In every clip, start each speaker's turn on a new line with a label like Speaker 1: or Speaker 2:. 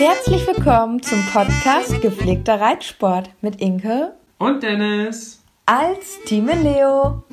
Speaker 1: Herzlich willkommen zum Podcast Gepflegter Reitsport mit Inke
Speaker 2: und Dennis
Speaker 1: als Team Leo.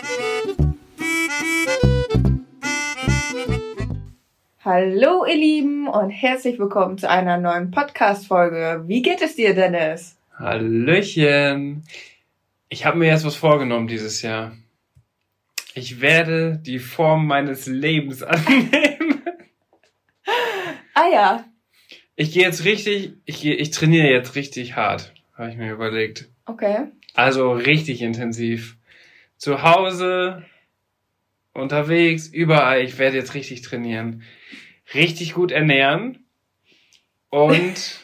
Speaker 1: Hallo ihr Lieben und herzlich willkommen zu einer neuen Podcast-Folge. Wie geht es dir, Dennis?
Speaker 2: Hallöchen. Ich habe mir jetzt was vorgenommen dieses Jahr. Ich werde die Form meines Lebens annehmen.
Speaker 1: Ah ja.
Speaker 2: Ich trainiere jetzt richtig hart, habe ich mir überlegt.
Speaker 1: Okay.
Speaker 2: Also richtig intensiv. Zu Hause, unterwegs, überall. Ich werde jetzt richtig trainieren. Richtig gut ernähren. Und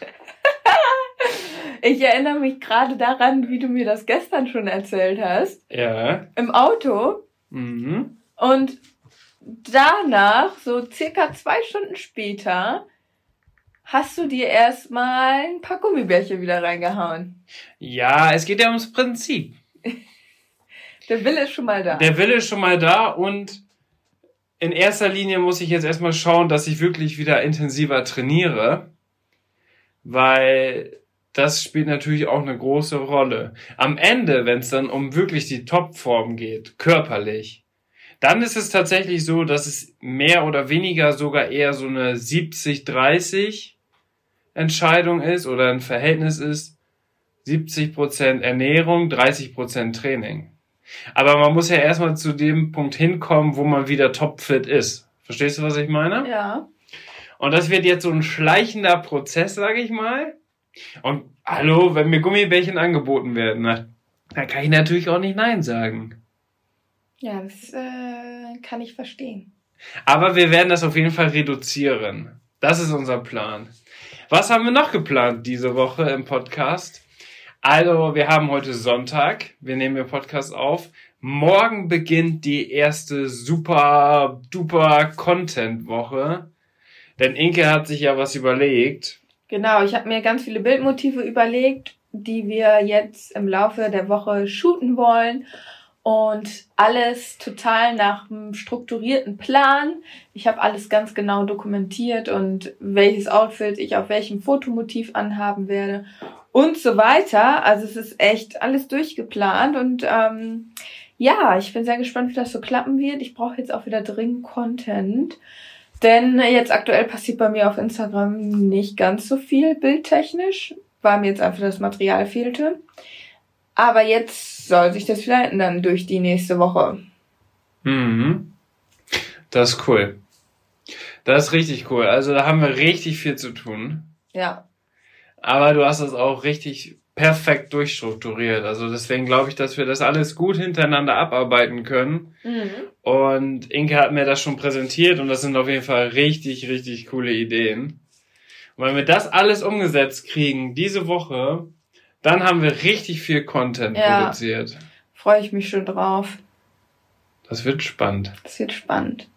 Speaker 1: ich erinnere mich gerade daran, wie du mir das gestern schon erzählt hast.
Speaker 2: ja.
Speaker 1: Im Auto.
Speaker 2: Mhm.
Speaker 1: Und danach, so circa 2 Stunden später, hast du dir erstmal ein paar Gummibärchen wieder reingehauen.
Speaker 2: Ja, es geht ja ums Prinzip.
Speaker 1: Der Wille ist schon mal da.
Speaker 2: Der Wille ist schon mal da und in erster Linie muss ich jetzt erstmal schauen, dass ich wirklich wieder intensiver trainiere, weil das spielt natürlich auch eine große Rolle. Am Ende, wenn es dann um wirklich die Topform geht, körperlich, dann ist es tatsächlich so, dass es mehr oder weniger sogar eher so eine 70-30 Entscheidung ist oder ein Verhältnis ist, 70% Ernährung, 30% Training. Aber man muss ja erstmal zu dem Punkt hinkommen, wo man wieder topfit ist. Verstehst du, was ich meine?
Speaker 1: Ja.
Speaker 2: Und das wird jetzt so ein schleichender Prozess, sage ich mal. Und hallo, wenn mir Gummibärchen angeboten werden, dann kann ich natürlich auch nicht Nein sagen.
Speaker 1: Ja, das kann ich verstehen.
Speaker 2: Aber wir werden das auf jeden Fall reduzieren. Das ist unser Plan. Was haben wir noch geplant diese Woche im Podcast? Also, wir haben heute Sonntag. Wir nehmen den Podcast auf. Morgen beginnt die erste super duper Content-Woche. Denn Inke hat sich ja was überlegt.
Speaker 1: Genau, ich habe mir ganz viele Bildmotive überlegt, die wir jetzt im Laufe der Woche shooten wollen. Und alles total nach einem strukturierten Plan. Ich habe alles ganz genau dokumentiert und welches Outfit ich auf welchem Fotomotiv anhaben werde und so weiter. Also es ist echt alles durchgeplant und ja, ich bin sehr gespannt, wie das so klappen wird. Ich brauche jetzt auch wieder dringend Content, denn jetzt aktuell passiert bei mir auf Instagram nicht ganz so viel bildtechnisch, weil mir jetzt einfach das Material fehlte. Aber jetzt soll sich das wieder ändern durch die nächste Woche.
Speaker 2: Mhm. Das ist cool. Das ist richtig cool. Also da haben wir richtig viel zu tun.
Speaker 1: Ja.
Speaker 2: Aber du hast das auch richtig perfekt durchstrukturiert. Also deswegen glaube ich, dass wir das alles gut hintereinander abarbeiten können.
Speaker 1: Mhm.
Speaker 2: Und Inke hat mir das schon präsentiert und das sind auf jeden Fall richtig, richtig coole Ideen. Und wenn wir das alles umgesetzt kriegen diese Woche, dann haben wir richtig viel Content produziert.
Speaker 1: Freue ich mich schon drauf.
Speaker 2: Das wird spannend.
Speaker 1: Das wird spannend.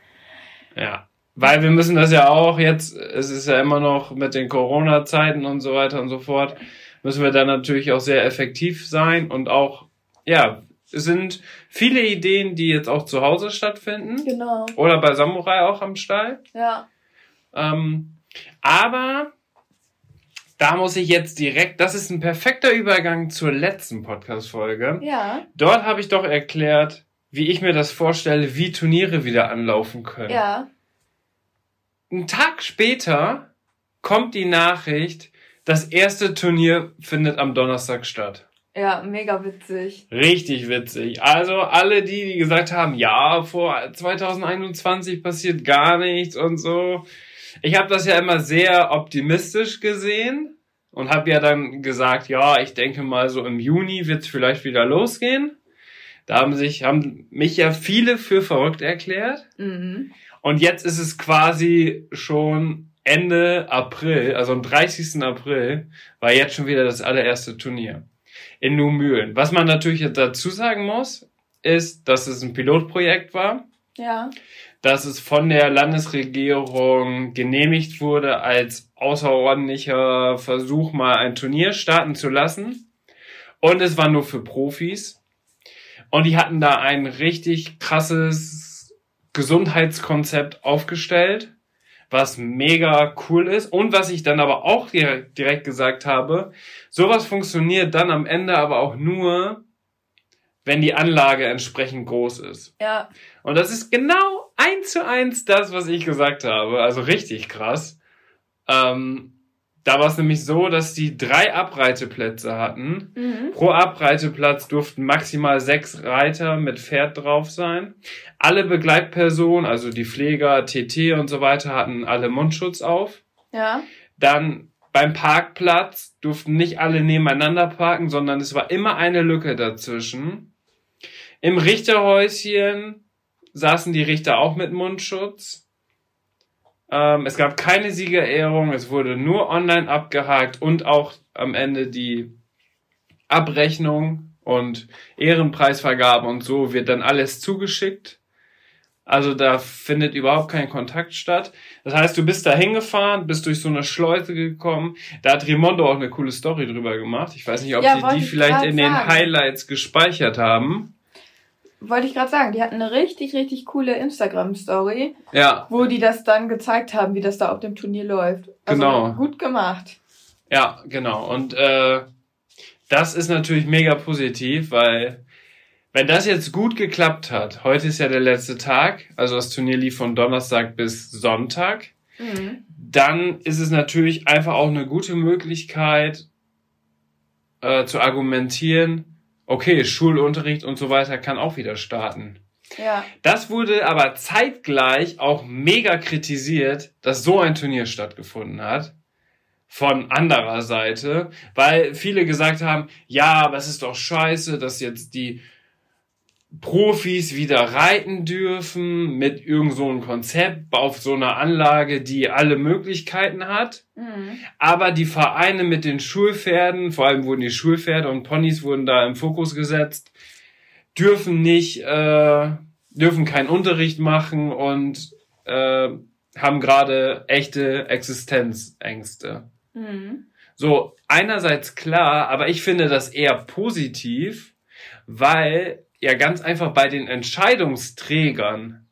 Speaker 2: Ja, weil wir müssen das ja auch jetzt, es ist ja immer noch mit den Corona-Zeiten und so weiter und so fort, müssen wir dann natürlich auch sehr effektiv sein und auch, ja, es sind viele Ideen, die jetzt auch zu Hause stattfinden.
Speaker 1: Genau.
Speaker 2: Oder bei Samurai auch am Stall.
Speaker 1: Ja.
Speaker 2: Aber da muss ich jetzt direkt, das ist ein perfekter Übergang zur letzten Podcast-Folge.
Speaker 1: Ja.
Speaker 2: Dort habe ich doch erklärt, wie ich mir das vorstelle, wie Turniere wieder anlaufen können.
Speaker 1: Ja.
Speaker 2: Einen Tag später kommt die Nachricht, das erste Turnier findet am Donnerstag statt.
Speaker 1: Ja, mega witzig.
Speaker 2: Richtig witzig. Also alle die gesagt haben, ja, vor 2021 passiert gar nichts und so. Ich habe das ja immer sehr optimistisch gesehen und habe ja dann gesagt, ja, ich denke mal so im Juni wird es vielleicht wieder losgehen. Da haben mich ja viele für verrückt erklärt.
Speaker 1: Mhm.
Speaker 2: Und jetzt ist es quasi schon Ende April, also am 30. April, war jetzt schon wieder das allererste Turnier in Nuhmühlen. Was man natürlich jetzt dazu sagen muss, ist, dass es ein Pilotprojekt war.
Speaker 1: Ja.
Speaker 2: Dass es von der Landesregierung genehmigt wurde, als außerordentlicher Versuch mal ein Turnier starten zu lassen. Und es war nur für Profis. Und die hatten da ein richtig krasses Gesundheitskonzept aufgestellt, was mega cool ist und was ich dann aber auch direkt gesagt habe, sowas funktioniert dann am Ende aber auch nur, wenn die Anlage entsprechend groß ist.
Speaker 1: Ja.
Speaker 2: Und das ist genau 1:1 das, was ich gesagt habe. Also richtig krass. Da war es nämlich so, dass die 3 Abreiteplätze hatten. Pro Abreiteplatz durften maximal 6 Reiter mit Pferd drauf sein. Alle Begleitpersonen, also die Pfleger, TT und so weiter, hatten alle Mundschutz auf.
Speaker 1: Ja.
Speaker 2: Dann beim Parkplatz durften nicht alle nebeneinander parken, sondern es war immer eine Lücke dazwischen. Im Richterhäuschen saßen die Richter auch mit Mundschutz. Es gab keine Siegerehrung, es wurde nur online abgehakt und auch am Ende die Abrechnung und Ehrenpreisvergabe und so wird dann alles zugeschickt. Also da findet überhaupt kein Kontakt statt. Das heißt, du bist da hingefahren, bist durch so eine Schleuse gekommen. Da hat Rimondo auch eine coole Story drüber gemacht. Ich weiß nicht, ob sie die vielleicht in den Highlights gespeichert haben.
Speaker 1: Wollte ich gerade sagen, die hatten eine richtig, richtig coole Instagram-Story,
Speaker 2: ja,
Speaker 1: wo die das dann gezeigt haben, wie das da auf dem Turnier läuft. Also
Speaker 2: genau.
Speaker 1: Gut gemacht.
Speaker 2: Ja, genau. Und das ist natürlich mega positiv, weil wenn das jetzt gut geklappt hat, heute ist ja der letzte Tag, also das Turnier lief von Donnerstag bis Sonntag, dann ist es natürlich einfach auch eine gute Möglichkeit zu argumentieren, okay, Schulunterricht und so weiter kann auch wieder starten.
Speaker 1: Ja.
Speaker 2: Das wurde aber zeitgleich auch mega kritisiert, dass so ein Turnier stattgefunden hat. Von anderer Seite, weil viele gesagt haben, ja, aber es ist doch scheiße, dass jetzt die Profis wieder reiten dürfen mit irgend so einem Konzept auf so einer Anlage, die alle Möglichkeiten hat. Aber die Vereine mit den Schulpferden, vor allem wurden die Schulpferde und Ponys wurden da im Fokus gesetzt, dürfen keinen Unterricht machen und haben gerade echte Existenzängste. So, einerseits klar, aber ich finde das eher positiv, weil ja ganz einfach bei den Entscheidungsträgern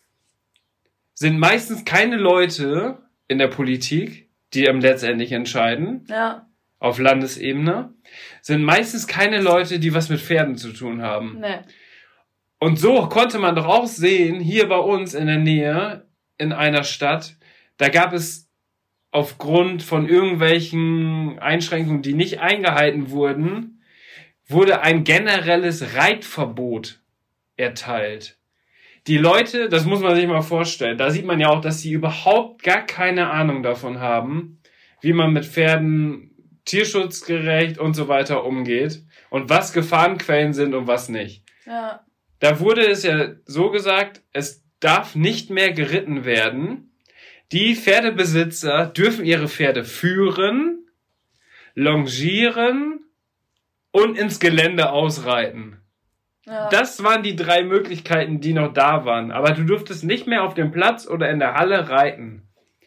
Speaker 2: sind meistens keine Leute in der Politik, die letztendlich entscheiden, auf Landesebene, sind meistens keine Leute, die was mit Pferden zu tun haben.
Speaker 1: Nee.
Speaker 2: Und so konnte man doch auch sehen, hier bei uns in der Nähe, in einer Stadt, da gab es aufgrund von irgendwelchen Einschränkungen, die nicht eingehalten wurden, wurde ein generelles Reitverbot erteilt. Die Leute, das muss man sich mal vorstellen, da sieht man ja auch, dass sie überhaupt gar keine Ahnung davon haben, wie man mit Pferden tierschutzgerecht und so weiter umgeht und was Gefahrenquellen sind und was nicht.
Speaker 1: Ja.
Speaker 2: Da wurde es ja so gesagt, es darf nicht mehr geritten werden. Die Pferdebesitzer dürfen ihre Pferde führen, longieren und ins Gelände ausreiten.
Speaker 1: Ja.
Speaker 2: Das waren die 3 Möglichkeiten, die noch da waren. Aber du durftest nicht mehr auf dem Platz oder in der Halle reiten.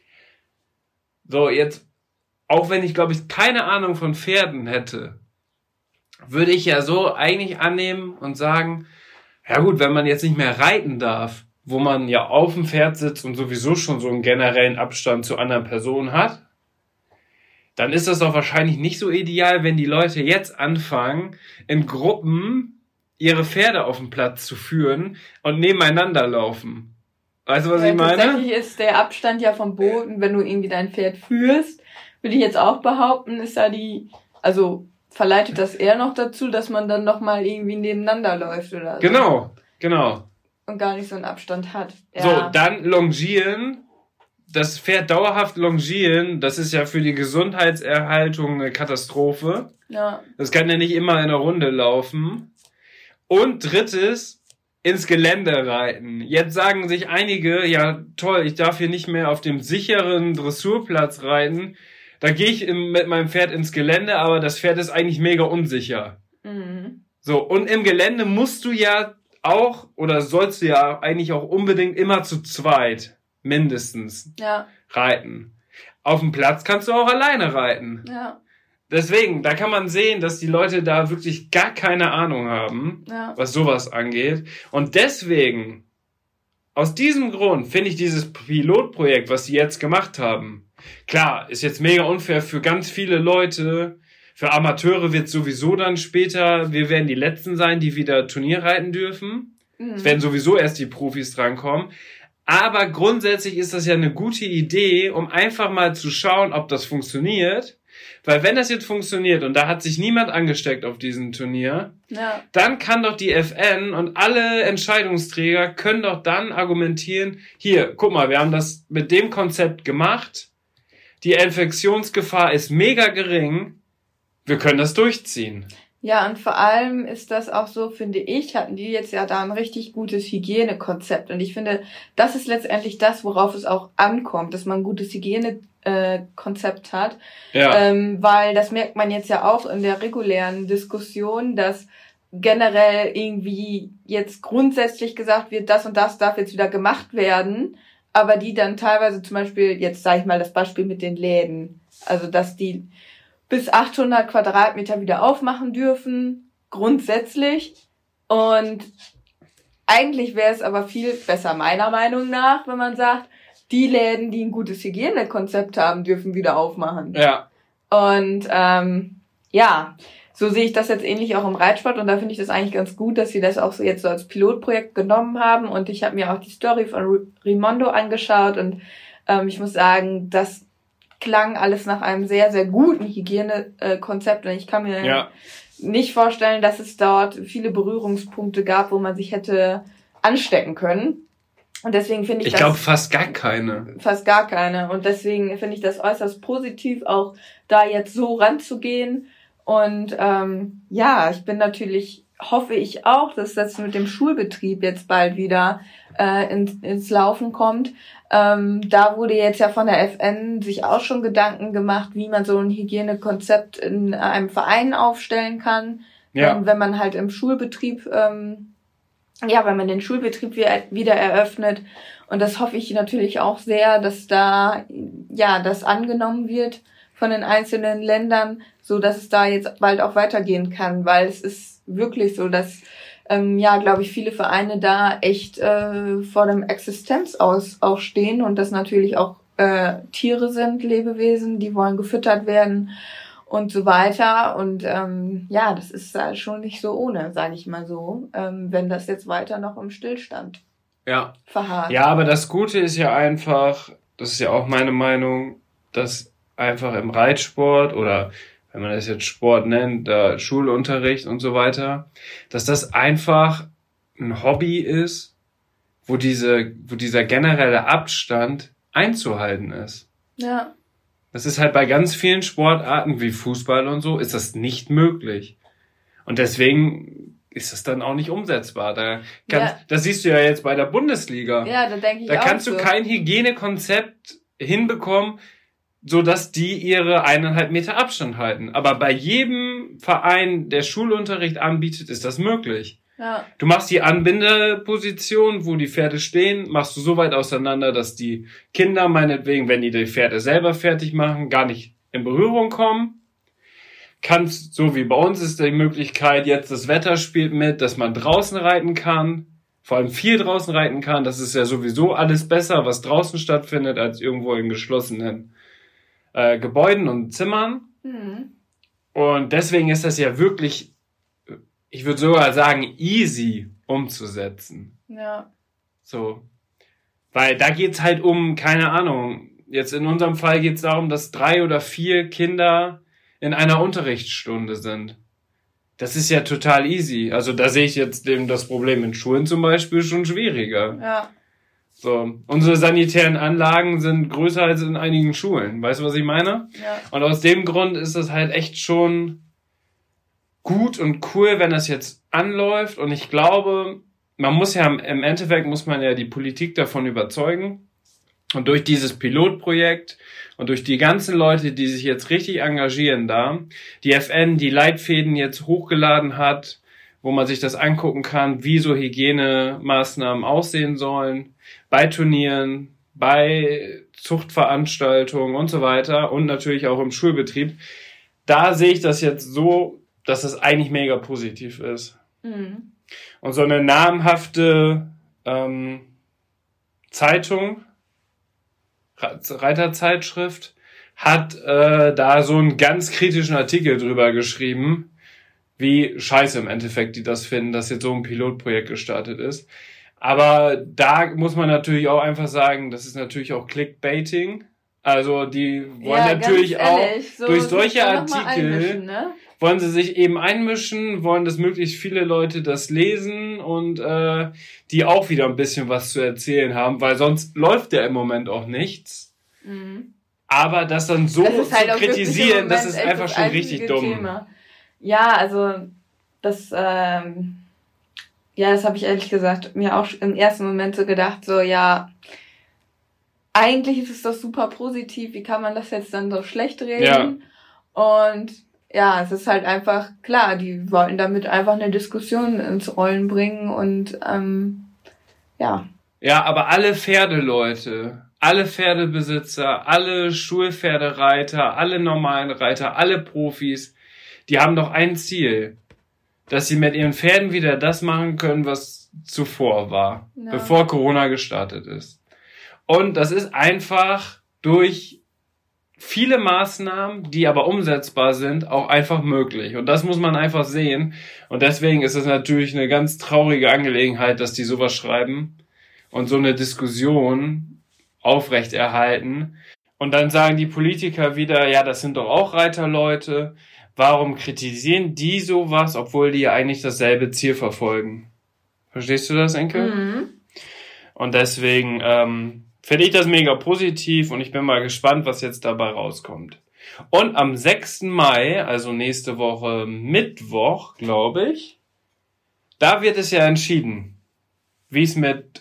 Speaker 2: So, jetzt, auch wenn ich, glaube ich, keine Ahnung von Pferden hätte, würde ich ja so eigentlich annehmen und sagen, ja gut, wenn man jetzt nicht mehr reiten darf, wo man ja auf dem Pferd sitzt und sowieso schon so einen generellen Abstand zu anderen Personen hat, dann ist das doch wahrscheinlich nicht so ideal, wenn die Leute jetzt anfangen, in Gruppen ihre Pferde auf dem Platz zu führen und nebeneinander laufen. Weißt du, was ich meine?
Speaker 1: Tatsächlich ist der Abstand ja vom Boden, wenn du irgendwie dein Pferd führst, würde ich jetzt auch behaupten, ist da verleitet das eher noch dazu, dass man dann nochmal irgendwie nebeneinander läuft oder so.
Speaker 2: Genau.
Speaker 1: Und gar nicht so einen Abstand hat. Ja.
Speaker 2: So, dann longieren. Das Pferd dauerhaft longieren, das ist ja für die Gesundheitserhaltung eine Katastrophe.
Speaker 1: Ja.
Speaker 2: Das kann ja nicht immer in einer Runde laufen. Und 3. ins Gelände reiten. Jetzt sagen sich einige, ja toll, ich darf hier nicht mehr auf dem sicheren Dressurplatz reiten. Da gehe ich mit meinem Pferd ins Gelände, aber das Pferd ist eigentlich mega unsicher. So, und im Gelände musst du ja auch, oder sollst du ja eigentlich auch unbedingt immer zu zweit mindestens reiten. Auf dem Platz kannst du auch alleine reiten.
Speaker 1: Ja.
Speaker 2: Deswegen, da kann man sehen, dass die Leute da wirklich gar keine Ahnung haben, was sowas angeht. Und deswegen, aus diesem Grund finde ich dieses Pilotprojekt, was sie jetzt gemacht haben, klar, ist jetzt mega unfair für ganz viele Leute. Für Amateure wird sowieso dann später, wir werden die Letzten sein, die wieder Turnier reiten dürfen. Es werden sowieso erst die Profis drankommen. Aber grundsätzlich ist das ja eine gute Idee, um einfach mal zu schauen, ob das funktioniert. Weil wenn das jetzt funktioniert und da hat sich niemand angesteckt auf diesem Turnier, dann kann doch die FN und alle Entscheidungsträger können doch dann argumentieren, hier, guck mal, wir haben das mit dem Konzept gemacht, die Infektionsgefahr ist mega gering, wir können das durchziehen.
Speaker 1: Ja, und vor allem ist das auch so, finde ich, hatten die jetzt ja da ein richtig gutes Hygienekonzept. Und ich finde, das ist letztendlich das, worauf es auch ankommt, dass man ein gutes Hygienekonzept hat. Ja. Weil das merkt man jetzt ja auch in der regulären Diskussion, dass generell irgendwie jetzt grundsätzlich gesagt wird, das und das darf jetzt wieder gemacht werden. Aber die dann teilweise zum Beispiel, jetzt sage ich mal das Beispiel mit den Läden, also dass die bis 800 Quadratmeter wieder aufmachen dürfen, grundsätzlich. Und eigentlich wäre es aber viel besser, meiner Meinung nach, wenn man sagt, die Läden, die ein gutes Hygienekonzept haben, dürfen wieder aufmachen. Ja. Und ja, so sehe ich das jetzt ähnlich auch im Reitsport. Und da finde ich das eigentlich ganz gut, dass sie das auch so jetzt so als Pilotprojekt genommen haben. Und ich habe mir auch die Story von Rimondo angeschaut. Und ich muss sagen, das klang alles nach einem sehr, sehr guten Hygienekonzept. Und ich kann mir nicht vorstellen, dass es dort viele Berührungspunkte gab, wo man sich hätte anstecken können. Und deswegen finde ich
Speaker 2: das... Ich glaube fast gar keine.
Speaker 1: Fast gar keine. Und deswegen finde ich das äußerst positiv, auch da jetzt so ranzugehen. Und ja, ich bin natürlich, hoffe ich auch, dass das mit dem Schulbetrieb jetzt bald wieder ins Laufen kommt. Da wurde jetzt ja von der FN sich auch schon Gedanken gemacht, wie man so ein Hygienekonzept in einem Verein aufstellen kann, wenn man halt im Schulbetrieb, wenn man den Schulbetrieb wieder eröffnet. Und das hoffe ich natürlich auch sehr, dass da das angenommen wird von den einzelnen Ländern, so dass es da jetzt bald auch weitergehen kann, weil es ist wirklich so, dass glaube ich, viele Vereine da echt vor dem Existenzaus auch stehen und das natürlich auch Tiere sind, Lebewesen, die wollen gefüttert werden und so weiter. Und das ist schon nicht so ohne, sage ich mal so, wenn das jetzt weiter noch im Stillstand verharrt.
Speaker 2: Ja, aber das Gute ist ja einfach, das ist ja auch meine Meinung, dass einfach im Reitsport oder wenn man das jetzt Sport nennt, Schulunterricht und so weiter, dass das einfach ein Hobby ist, wo dieser generelle Abstand einzuhalten ist. Ja. Das ist halt bei ganz vielen Sportarten wie Fußball und so, ist das nicht möglich. Und deswegen ist das dann auch nicht umsetzbar. Das siehst du ja jetzt bei der Bundesliga. Ja, da denke ich auch. Da kannst du kein Hygienekonzept hinbekommen, so dass die ihre 1,5 Meter Abstand halten. Aber bei jedem Verein, der Schulunterricht anbietet, ist das möglich. Ja. Du machst die Anbindeposition, wo die Pferde stehen, machst du so weit auseinander, dass die Kinder meinetwegen, wenn die Pferde selber fertig machen, gar nicht in Berührung kommen. Kannst, so wie bei uns ist die Möglichkeit, jetzt das Wetter spielt mit, dass man draußen reiten kann, vor allem viel draußen reiten kann. Das ist ja sowieso alles besser, was draußen stattfindet, als irgendwo in geschlossenen Gebäuden und Zimmern. Mhm. Und deswegen ist das ja wirklich, ich würde sogar sagen, easy umzusetzen. Ja. So. Weil da geht's halt um, keine Ahnung, jetzt in unserem Fall geht's darum, dass 3 oder 4 Kinder in einer Unterrichtsstunde sind. Das ist ja total easy. Also da sehe ich jetzt das Problem in Schulen zum Beispiel schon schwieriger. Ja. So, unsere sanitären Anlagen sind größer als in einigen Schulen. Weißt du, was ich meine? Ja. Und aus dem Grund ist das halt echt schon gut und cool, wenn das jetzt anläuft. Und ich glaube, man muss ja im Endeffekt muss man ja die Politik davon überzeugen. Und durch dieses Pilotprojekt und durch die ganzen Leute, die sich jetzt richtig engagieren da, die FN, die Leitfäden jetzt hochgeladen hat, wo man sich das angucken kann, wie so Hygienemaßnahmen aussehen sollen, bei Turnieren, bei Zuchtveranstaltungen und so weiter und natürlich auch im Schulbetrieb. Da sehe ich das jetzt so, dass das eigentlich mega positiv ist. Mhm. Und so eine namhafte Zeitung, Reiterzeitschrift, hat da so einen ganz kritischen Artikel drüber geschrieben, wie scheiße im Endeffekt die das finden, dass jetzt so ein Pilotprojekt gestartet ist. Aber da muss man natürlich auch einfach sagen, das ist natürlich auch Clickbaiting. Also die wollen natürlich auch durch solche Artikel, ne? Wollen sie sich eben einmischen, wollen, dass möglichst viele Leute das lesen und die auch wieder ein bisschen was zu erzählen haben, weil sonst läuft ja im Moment auch nichts. Mhm. Aber das dann so zu kritisieren, das ist einfach schon richtig dumm. Thema.
Speaker 1: Ja, also das das habe ich ehrlich gesagt mir auch im ersten Moment so gedacht, so ja, eigentlich ist es doch super positiv, wie kann man das jetzt dann so schlecht reden? Ja. Und ja, es ist halt einfach, klar, die wollten damit einfach eine Diskussion ins Rollen bringen und ja.
Speaker 2: Ja, aber alle Pferdeleute, alle Pferdebesitzer, alle Schulpferdereiter, alle normalen Reiter, alle Profis, die haben doch ein Ziel, dass sie mit ihren Pferden wieder das machen können, was zuvor war, bevor Corona gestartet ist. Und das ist einfach durch viele Maßnahmen, die aber umsetzbar sind, auch einfach möglich. Und das muss man einfach sehen. Und deswegen ist es natürlich eine ganz traurige Angelegenheit, dass die sowas schreiben und so eine Diskussion aufrechterhalten. Und dann sagen die Politiker wieder, ja, das sind doch auch Reiterleute. Warum kritisieren die sowas, obwohl die ja eigentlich dasselbe Ziel verfolgen? Verstehst du das, Enkel? Mhm. Und deswegen finde ich das mega positiv und ich bin mal gespannt, was jetzt dabei rauskommt. Und am 6. Mai, also nächste Woche Mittwoch, glaube ich, da wird es ja entschieden, wie es mit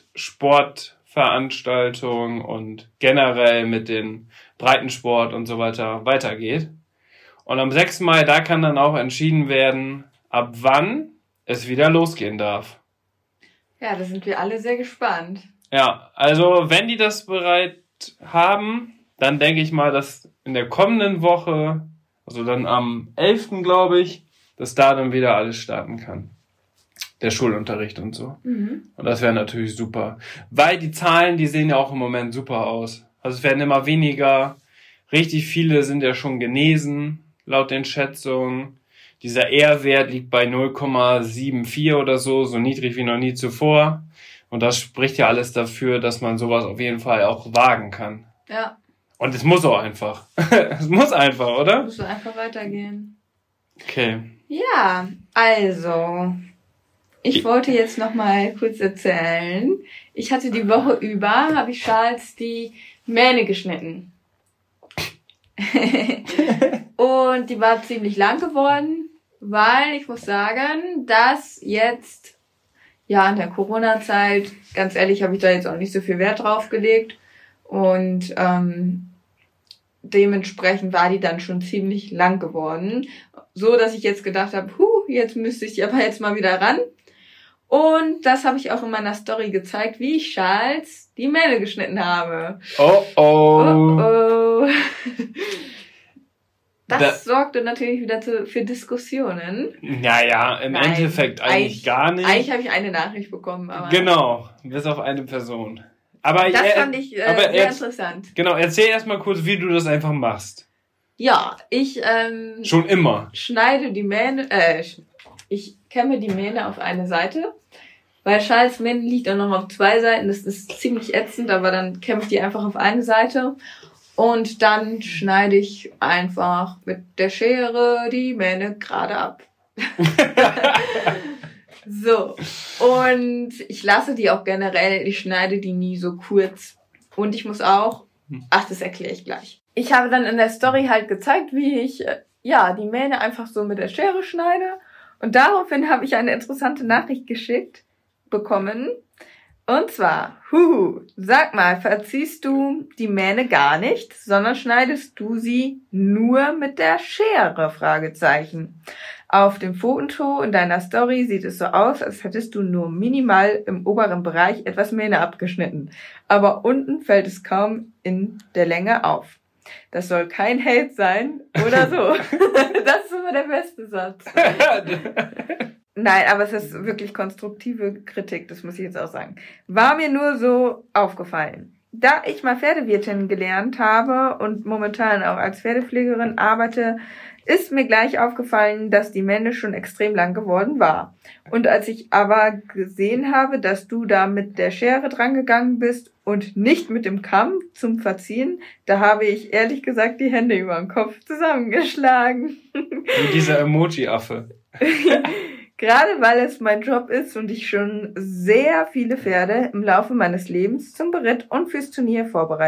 Speaker 2: Sportveranstaltungen und generell mit den Breitensport und so weiter weitergeht. Und am 6. Mai, da kann dann auch entschieden werden, ab wann es wieder losgehen darf.
Speaker 1: Ja, da sind wir alle sehr gespannt.
Speaker 2: Ja, also wenn die das bereit haben, dann denke ich mal, dass in der kommenden Woche, also dann am 11. glaube ich, dass da dann wieder alles starten kann. Der Schulunterricht und so. Mhm. Und das wäre natürlich super. Weil die Zahlen, die sehen ja auch im Moment super aus. Also es werden immer weniger. Richtig viele sind ja schon genesen, laut den Schätzungen. Dieser R-Wert liegt bei 0,74 oder so niedrig wie noch nie zuvor. Und das spricht ja alles dafür, dass man sowas auf jeden Fall auch wagen kann. Ja. Und es muss auch einfach. Es muss einfach, oder?
Speaker 1: Es muss einfach weitergehen.
Speaker 2: Okay.
Speaker 1: Ja, also, ich wollte jetzt noch mal kurz erzählen. Ich hatte die Woche über, habe ich Charles die Mähne geschnitten. Und die war ziemlich lang geworden, weil ich muss sagen, dass jetzt in der Corona-Zeit, ganz ehrlich, habe ich da jetzt auch nicht so viel Wert drauf gelegt. Und dementsprechend war die dann schon ziemlich lang geworden. So, dass ich jetzt gedacht habe, jetzt müsste ich aber jetzt mal wieder ran. Und das habe ich auch in meiner Story gezeigt, wie ich Charles die Mähne geschnitten habe. Oh oh. Oh oh. Das sorgte natürlich wieder für Diskussionen.
Speaker 2: Naja, im Endeffekt eigentlich gar nicht.
Speaker 1: Eigentlich habe ich eine Nachricht bekommen. Aber
Speaker 2: genau, bis auf eine Person. Aber
Speaker 1: das fand ich sehr interessant.
Speaker 2: Genau, erzähl erstmal kurz, wie du das einfach machst.
Speaker 1: Ja, ich
Speaker 2: schon immer
Speaker 1: schneide die Mähne, ich kämme die Mähne auf eine Seite, weil Charles Mähne liegt auch noch auf 2 Seiten, das ist ziemlich ätzend, aber dann kämme ich die einfach auf eine Seite. Und dann schneide ich einfach mit der Schere die Mähne gerade ab. So. Und ich lasse die auch generell, ich schneide die nie so kurz. Und ich muss auch, das erkläre ich gleich. Ich habe dann in der Story halt gezeigt, wie ich, die Mähne einfach so mit der Schere schneide. Und daraufhin habe ich eine interessante Nachricht bekommen. Und zwar, sag mal, verziehst du die Mähne gar nicht, sondern schneidest du sie nur mit der Schere? Fragezeichen. Auf dem Foto in deiner Story sieht es so aus, als hättest du nur minimal im oberen Bereich etwas Mähne abgeschnitten. Aber unten fällt es kaum in der Länge auf. Das soll kein Hate sein oder so. Das ist immer der beste Satz. Nein, aber es ist wirklich konstruktive Kritik, das muss ich jetzt auch sagen. War mir nur so aufgefallen. Da ich mal Pferdewirtin gelernt habe und momentan auch als Pferdepflegerin arbeite, ist mir gleich aufgefallen, dass die Mähne schon extrem lang geworden war. Und als ich aber gesehen habe, dass du da mit der Schere drangegangen bist und nicht mit dem Kamm zum Verziehen, da habe ich ehrlich gesagt die Hände über den Kopf zusammengeschlagen.
Speaker 2: Wie dieser Emoji-Affe.
Speaker 1: Gerade weil es mein Job ist und ich schon sehr viele Pferde im Laufe meines Lebens zum Beritt und fürs Turnier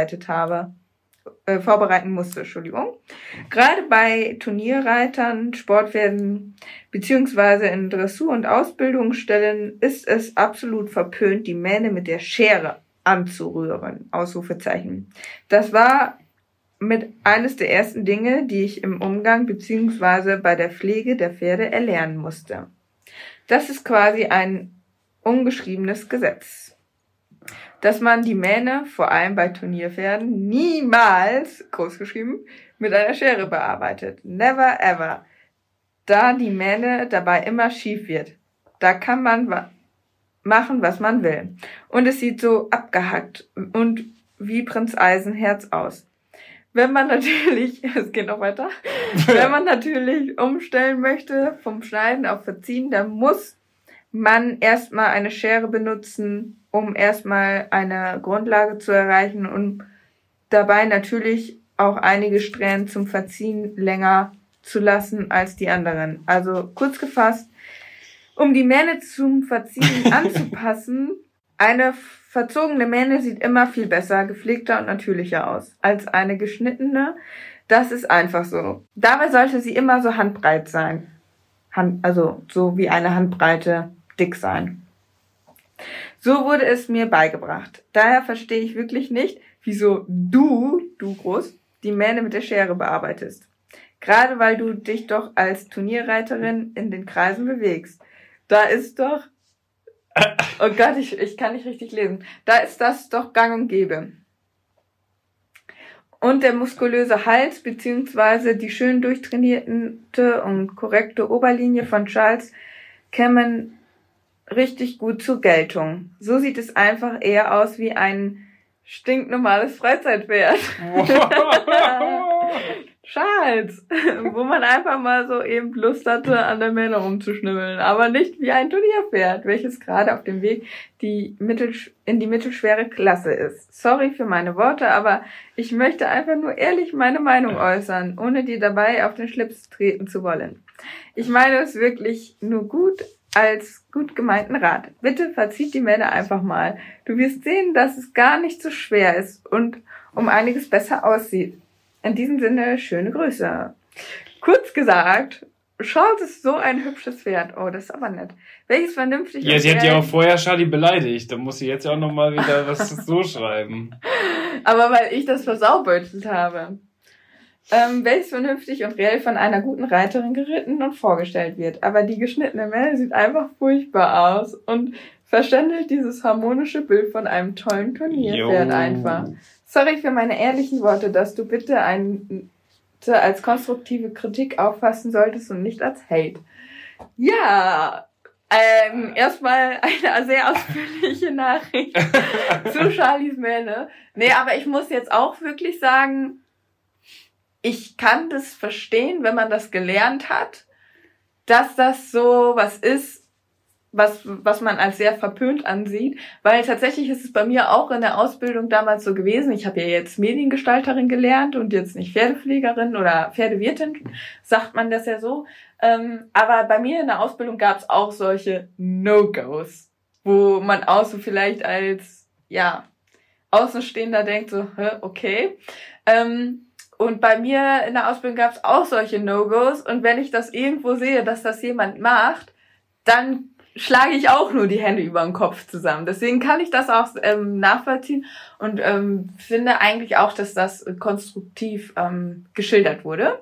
Speaker 1: vorbereiten musste, Entschuldigung. Gerade bei Turnierreitern, Sportpferden beziehungsweise in Dressur- und Ausbildungsstellen ist es absolut verpönt, die Mähne mit der Schere anzurühren. Ausrufezeichen. Das war mit eines der ersten Dinge, die ich im Umgang beziehungsweise bei der Pflege der Pferde erlernen musste. Das ist quasi ein ungeschriebenes Gesetz, dass man die Mähne, vor allem bei Turnierpferden, niemals, großgeschrieben, mit einer Schere bearbeitet. Never ever. Da die Mähne dabei immer schief wird. Da kann man machen, was man will. Und es sieht so abgehackt und wie Prinz Eisenherz aus. Wenn man natürlich, es geht noch weiter, wenn man natürlich umstellen möchte vom Schneiden auf Verziehen, dann muss man erstmal eine Schere benutzen, um erstmal eine Grundlage zu erreichen und dabei natürlich auch einige Strähnen zum Verziehen länger zu lassen als die anderen. Also kurz gefasst, um die Mähne zum Verziehen anzupassen, eine verzogene Mähne sieht immer viel besser, gepflegter und natürlicher aus als eine geschnittene. Das ist einfach so. Dabei sollte sie immer so handbreit sein. Also so wie eine Handbreite dick sein. So wurde es mir beigebracht. Daher verstehe ich wirklich nicht, wieso du groß, die Mähne mit der Schere bearbeitest. Gerade weil du dich doch als Turnierreiterin in den Kreisen bewegst. Da ist doch... Oh Gott, ich kann nicht richtig lesen. Da ist das doch gang und gäbe. Und der muskulöse Hals beziehungsweise die schön durchtrainierte und korrekte Oberlinie von Charles kämen richtig gut zur Geltung. So sieht es einfach eher aus wie ein stinknormales Freizeitpferd. Charles, wo man einfach mal so eben Lust hatte, an der Mähne rumzuschnibbeln, aber nicht wie ein Turnierpferd, welches gerade auf dem Weg in die mittelschwere Klasse ist. Sorry für meine Worte, aber ich möchte einfach nur ehrlich meine Meinung äußern, ohne dir dabei auf den Schlips treten zu wollen. Ich meine es wirklich nur gut als gut gemeinten Rat. Bitte verzieht die Mähne einfach mal. Du wirst sehen, dass es gar nicht so schwer ist und um einiges besser aussieht. In diesem Sinne, schöne Grüße. Kurz gesagt, Charles ist so ein hübsches Pferd. Oh, das ist aber nett. Welches vernünftig...
Speaker 2: Ja, sie hat ja auch vorher Charlie beleidigt. Da muss sie jetzt ja auch nochmal wieder was so schreiben.
Speaker 1: Aber weil ich das versaubeutelt habe. Welches vernünftig und reell von einer guten Reiterin geritten und vorgestellt wird. Aber die geschnittene Mähne sieht einfach furchtbar aus und verständelt dieses harmonische Bild von einem tollen Turnierpferd einfach. Sorry für meine ehrlichen Worte, dass du bitte als konstruktive Kritik auffassen solltest und nicht als Hate. Ja, erstmal eine sehr ausführliche Nachricht zu Charlies Mähne. Nee, aber ich muss jetzt auch wirklich sagen, ich kann das verstehen, wenn man das gelernt hat, dass das so was ist, was man als sehr verpönt ansieht, weil tatsächlich ist es bei mir auch in der Ausbildung damals so gewesen. Ich habe ja jetzt Mediengestalterin gelernt und jetzt nicht Pferdepflegerin oder Pferdewirtin, sagt man das ja so. Aber bei mir in der Ausbildung gab es auch solche No-Gos, wo man auch so vielleicht als Außenstehender denkt so, okay. Und bei mir in der Ausbildung gab es auch solche No-Gos und wenn ich das irgendwo sehe, dass das jemand macht, dann schlage ich auch nur die Hände über den Kopf zusammen. Deswegen kann ich das auch nachvollziehen und finde eigentlich auch, dass das konstruktiv geschildert wurde.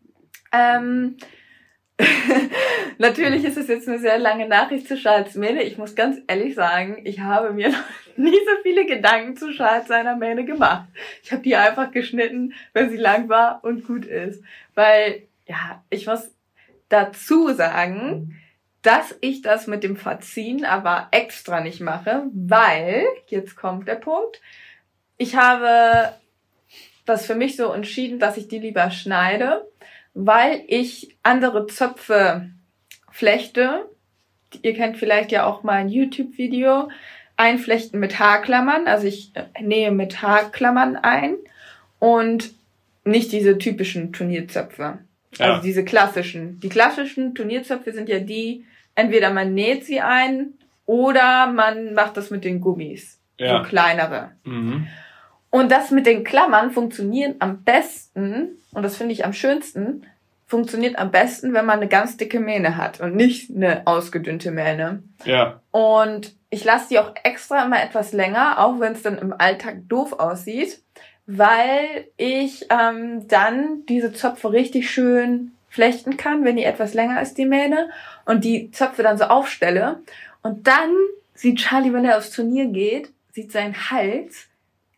Speaker 1: Natürlich ist es jetzt eine sehr lange Nachricht zu Charles Mähne. Ich muss ganz ehrlich sagen, ich habe mir noch nie so viele Gedanken zu Charles seiner Mähne gemacht. Ich habe die einfach geschnitten, wenn sie lang war und gut ist. Weil, ja, ich muss dazu sagen, dass ich das mit dem Verziehen aber extra nicht mache, weil, jetzt kommt der Punkt, ich habe das für mich so entschieden, dass ich die lieber schneide, weil ich andere Zöpfe flechte. Ihr kennt vielleicht ja auch mal ein YouTube-Video, einflechten mit Haarklammern. Also ich nähe mit Haarklammern ein und nicht diese typischen Turnierzöpfe.
Speaker 2: Ja.
Speaker 1: Also diese klassischen. Die klassischen Turnierzöpfe sind ja die, entweder man näht sie ein oder man macht das mit den Gummis.
Speaker 2: Ja.
Speaker 1: So kleinere.
Speaker 2: Mhm.
Speaker 1: Und das mit den Klammern funktioniert am besten, und das finde ich am schönsten, funktioniert am besten, wenn man eine ganz dicke Mähne hat und nicht eine ausgedünnte Mähne.
Speaker 2: Ja.
Speaker 1: Und ich lasse die auch extra immer etwas länger, auch wenn es dann im Alltag doof aussieht, weil ich dann diese Zöpfe richtig schön flechten kann, wenn die etwas länger ist, die Mähne, und die Zöpfe dann so aufstelle. Und dann sieht Charlie, wenn er aufs Turnier geht, sieht sein Hals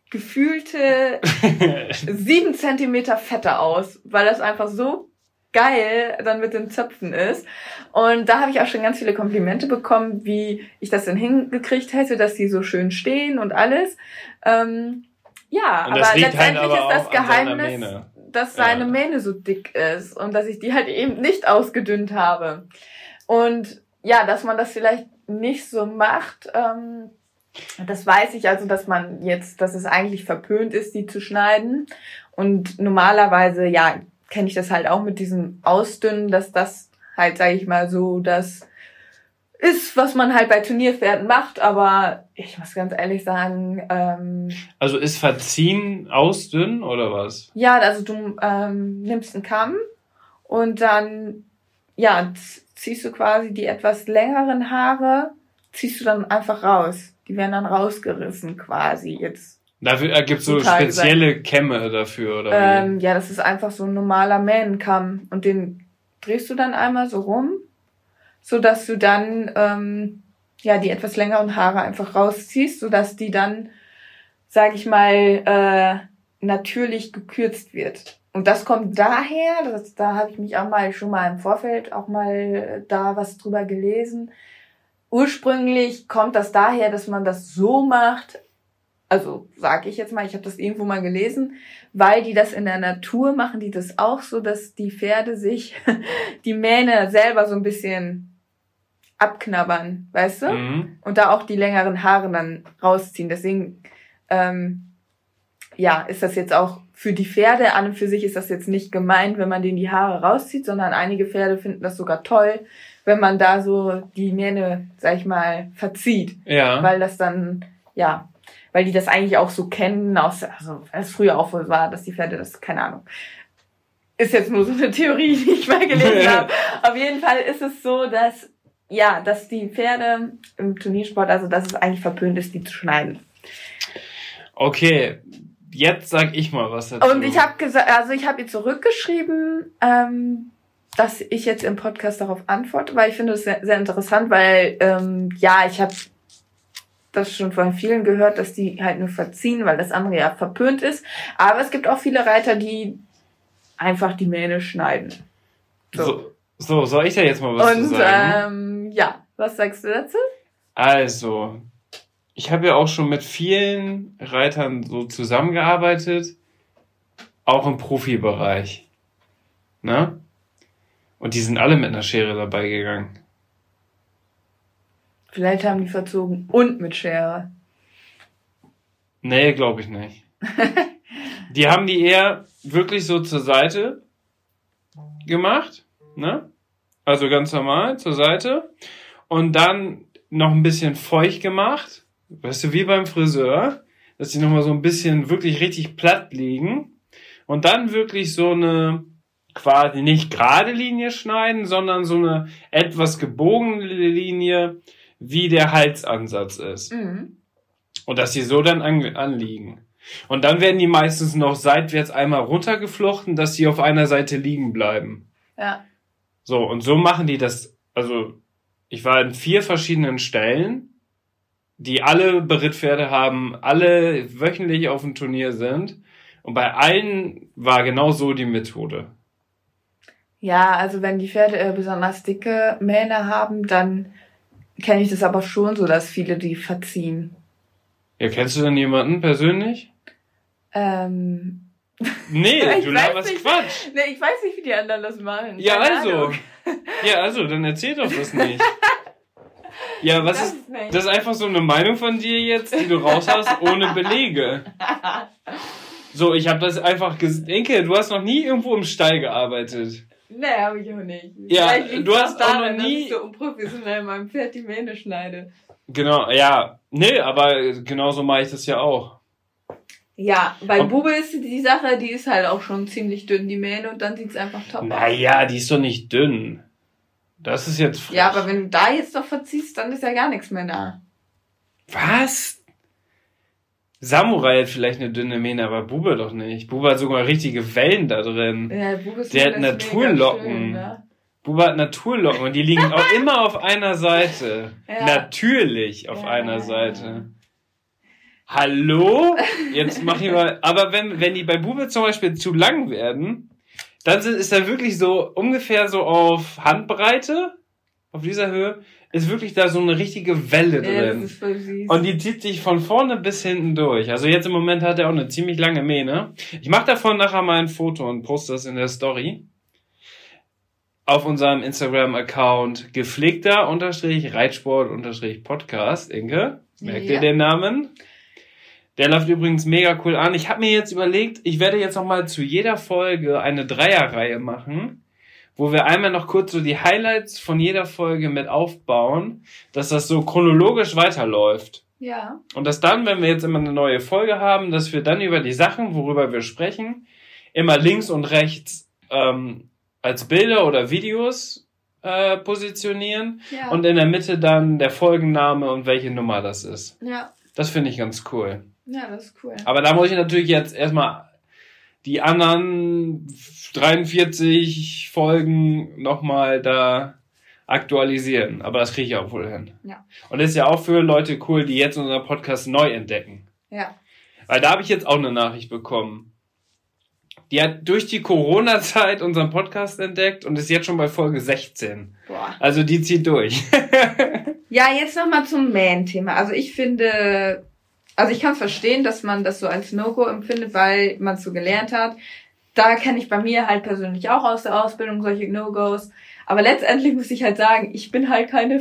Speaker 1: gefühlte 7 Zentimeter fetter aus, weil das einfach so geil dann mit den Zöpfen ist. Und da habe ich auch schon ganz viele Komplimente bekommen, wie ich das denn hingekriegt hätte, dass die so schön stehen und alles. Ja,
Speaker 2: Und
Speaker 1: aber
Speaker 2: das liegt halt
Speaker 1: letztendlich
Speaker 2: aber
Speaker 1: ist das
Speaker 2: auch an seiner
Speaker 1: Geheimnis,
Speaker 2: Mähne.
Speaker 1: dass seine
Speaker 2: Ja.
Speaker 1: Mähne so dick ist und dass ich die halt eben nicht ausgedünnt habe. Und ja, dass man das vielleicht nicht so macht, das weiß ich, also dass es eigentlich verpönt ist, die zu schneiden. Und normalerweise, ja, kenne ich das halt auch mit diesem Ausdünnen, dass das halt, sage ich mal so, das ist, was man halt bei Turnierpferden macht. Aber ich muss ganz ehrlich sagen,
Speaker 2: Also ist Verziehen ausdünnen oder was?
Speaker 1: ja, also du nimmst einen Kamm und dann, ja, ziehst du quasi die etwas längeren Haare, ziehst du dann einfach raus. Die werden dann rausgerissen quasi jetzt.
Speaker 2: Dafür gibt's so
Speaker 1: Total
Speaker 2: spezielle Kämme dafür, oder wie?
Speaker 1: Ja, das ist einfach so ein normaler Mähnenkamm und den drehst du dann einmal so rum, so dass du dann ja die etwas längeren Haare einfach rausziehst, so dass die dann, sag ich mal, natürlich gekürzt wird. Und das kommt daher, da habe ich mich auch mal schon mal im Vorfeld auch mal da was drüber gelesen. Ursprünglich kommt das daher, dass man das so macht, also sage ich jetzt mal, ich habe das irgendwo mal gelesen, weil die das in der Natur machen, die das auch so, dass die Pferde sich die Mähne selber so ein bisschen abknabbern, weißt du?
Speaker 2: Mhm.
Speaker 1: Und da auch die längeren Haare dann rausziehen. Deswegen, ja, ist das jetzt auch für die Pferde, an und für sich ist das jetzt nicht gemeint, wenn man denen die Haare rauszieht, sondern einige Pferde finden das sogar toll, wenn man da so die Mähne, sag ich mal, verzieht.
Speaker 2: Ja.
Speaker 1: Weil das dann, ja, weil die das eigentlich auch so kennen, also als früher auch wohl war, dass die Pferde das, keine Ahnung. Ist jetzt nur so eine Theorie, die ich mal gelesen habe. Auf jeden Fall ist es so, dass, ja, dass die Pferde im Turniersport, also dass es eigentlich verpönt ist, die zu schneiden.
Speaker 2: Okay, jetzt sag ich mal was dazu.
Speaker 1: Und ich habe gesagt, also ich habe ihr zurückgeschrieben, dass ich jetzt im Podcast darauf antworte, weil ich finde das sehr, sehr interessant, weil, ja, ich habe das schon von vielen gehört, dass die halt nur verziehen, weil das andere ja verpönt ist. Aber es gibt auch viele Reiter, die einfach die Mähne schneiden.
Speaker 2: So, soll ich da jetzt mal was zu sagen?
Speaker 1: Und ja, was sagst du dazu?
Speaker 2: Also, ich habe ja auch schon mit vielen Reitern so zusammengearbeitet, auch im Profibereich. Ne? Und die sind alle mit einer Schere dabei gegangen.
Speaker 1: Vielleicht haben die verzogen und mit Schere.
Speaker 2: Nee, glaube ich nicht. Die haben die eher wirklich so zur Seite gemacht, ne? Also ganz normal zur Seite. Und dann noch ein bisschen feucht gemacht. Weißt du, wie beim Friseur. Dass die nochmal so ein bisschen wirklich richtig platt liegen. Und dann wirklich so eine quasi nicht gerade Linie schneiden, sondern so eine etwas gebogene Linie, wie der Halsansatz ist.
Speaker 1: Mhm.
Speaker 2: Und dass sie so dann anliegen. Und dann werden die meistens noch seitwärts einmal runtergeflochten, dass sie auf einer Seite liegen bleiben.
Speaker 1: Ja.
Speaker 2: So, und so machen die das. Also, ich war in 4 verschiedenen Stellen, die alle Berittpferde haben, alle wöchentlich auf dem Turnier sind. Und bei allen war genau so die Methode.
Speaker 1: Ja, also wenn die Pferde besonders dicke Mähne haben, dann kenne ich das aber schon so, dass viele die verziehen.
Speaker 2: Ja, kennst du denn jemanden persönlich? Nee, du laberst Quatsch.
Speaker 1: Nee, ich weiß nicht, wie die anderen das machen.
Speaker 2: Ja,
Speaker 1: Keine
Speaker 2: also.
Speaker 1: Ahnung.
Speaker 2: Ja, also, dann erzähl doch das nicht. Ja, was ist. Das ist einfach so eine Meinung von dir jetzt, die du raus hast, ohne Belege. So, ich habe das einfach Inke, du hast noch nie irgendwo im Stall gearbeitet.
Speaker 1: Nee, habe ich auch nicht.
Speaker 2: Ja, du hast auch noch nie.
Speaker 1: Dass ich so unprofessionell meinem Pferd die Mähne schneide.
Speaker 2: Genau, ja. Nee, aber genauso mache ich das ja auch.
Speaker 1: Ja, bei Bube ist die Sache, die ist halt auch schon ziemlich dünn, die Mähne, und dann sieht's einfach top aus.
Speaker 2: Naja, die ist doch nicht dünn. Das ist jetzt frech.
Speaker 1: Ja, aber wenn du da jetzt doch verziehst, dann ist ja gar nichts mehr da.
Speaker 2: Was? Samurai hat vielleicht eine dünne Mähne, aber Bube doch nicht. Bube hat sogar richtige Wellen da drin. Ja, Bube ist Der hat Naturlocken. Schön, ne? Bube hat Naturlocken und die liegen auch immer auf einer Seite. Ja. Natürlich auf einer Seite. Hallo? Jetzt mach ich mal. Aber wenn die bei Bube zum Beispiel zu lang werden, dann ist er wirklich so ungefähr so auf Handbreite, auf dieser Höhe, ist wirklich da so eine richtige Welle drin. Ja, das ist voll süß. Und die zieht sich von vorne bis hinten durch. Also jetzt im Moment hat er auch eine ziemlich lange Mähne. Ich mache davon nachher mal ein Foto und poste das in der Story. Auf unserem Instagram-Account gepflegter_Reitsport_Podcast. Inke, merkt ihr den Namen? Der läuft übrigens mega cool an. Ich habe mir jetzt überlegt, ich werde jetzt nochmal zu jeder Folge eine Dreierreihe machen, wo wir einmal noch kurz so die Highlights von jeder Folge mit aufbauen, dass das so chronologisch weiterläuft.
Speaker 1: Ja.
Speaker 2: Und dass dann, wenn wir jetzt immer eine neue Folge haben, dass wir dann über die Sachen, worüber wir sprechen, immer links und rechts als Bilder oder Videos positionieren. Ja. Und in der Mitte dann der Folgenname und welche Nummer das ist.
Speaker 1: Ja.
Speaker 2: Das finde ich ganz cool.
Speaker 1: Ja, das ist cool.
Speaker 2: Aber da muss ich natürlich jetzt erstmal die anderen 43 Folgen nochmal da aktualisieren. Aber das kriege ich auch wohl hin.
Speaker 1: Ja.
Speaker 2: Und das ist ja auch für Leute cool, die jetzt unseren Podcast neu entdecken.
Speaker 1: Ja.
Speaker 2: Weil da habe ich jetzt auch eine Nachricht bekommen. Die hat durch die Corona-Zeit unseren Podcast entdeckt und ist jetzt schon bei Folge 16.
Speaker 1: Boah.
Speaker 2: Also die zieht durch.
Speaker 1: Ja, jetzt nochmal zum Mähen-Thema. Also ich finde, ich kann es verstehen, dass man das so als No-Go empfindet, weil man es so gelernt hat. Da kenne ich bei mir halt persönlich auch aus der Ausbildung solche No-Gos. Aber letztendlich muss ich halt sagen, ich bin halt keine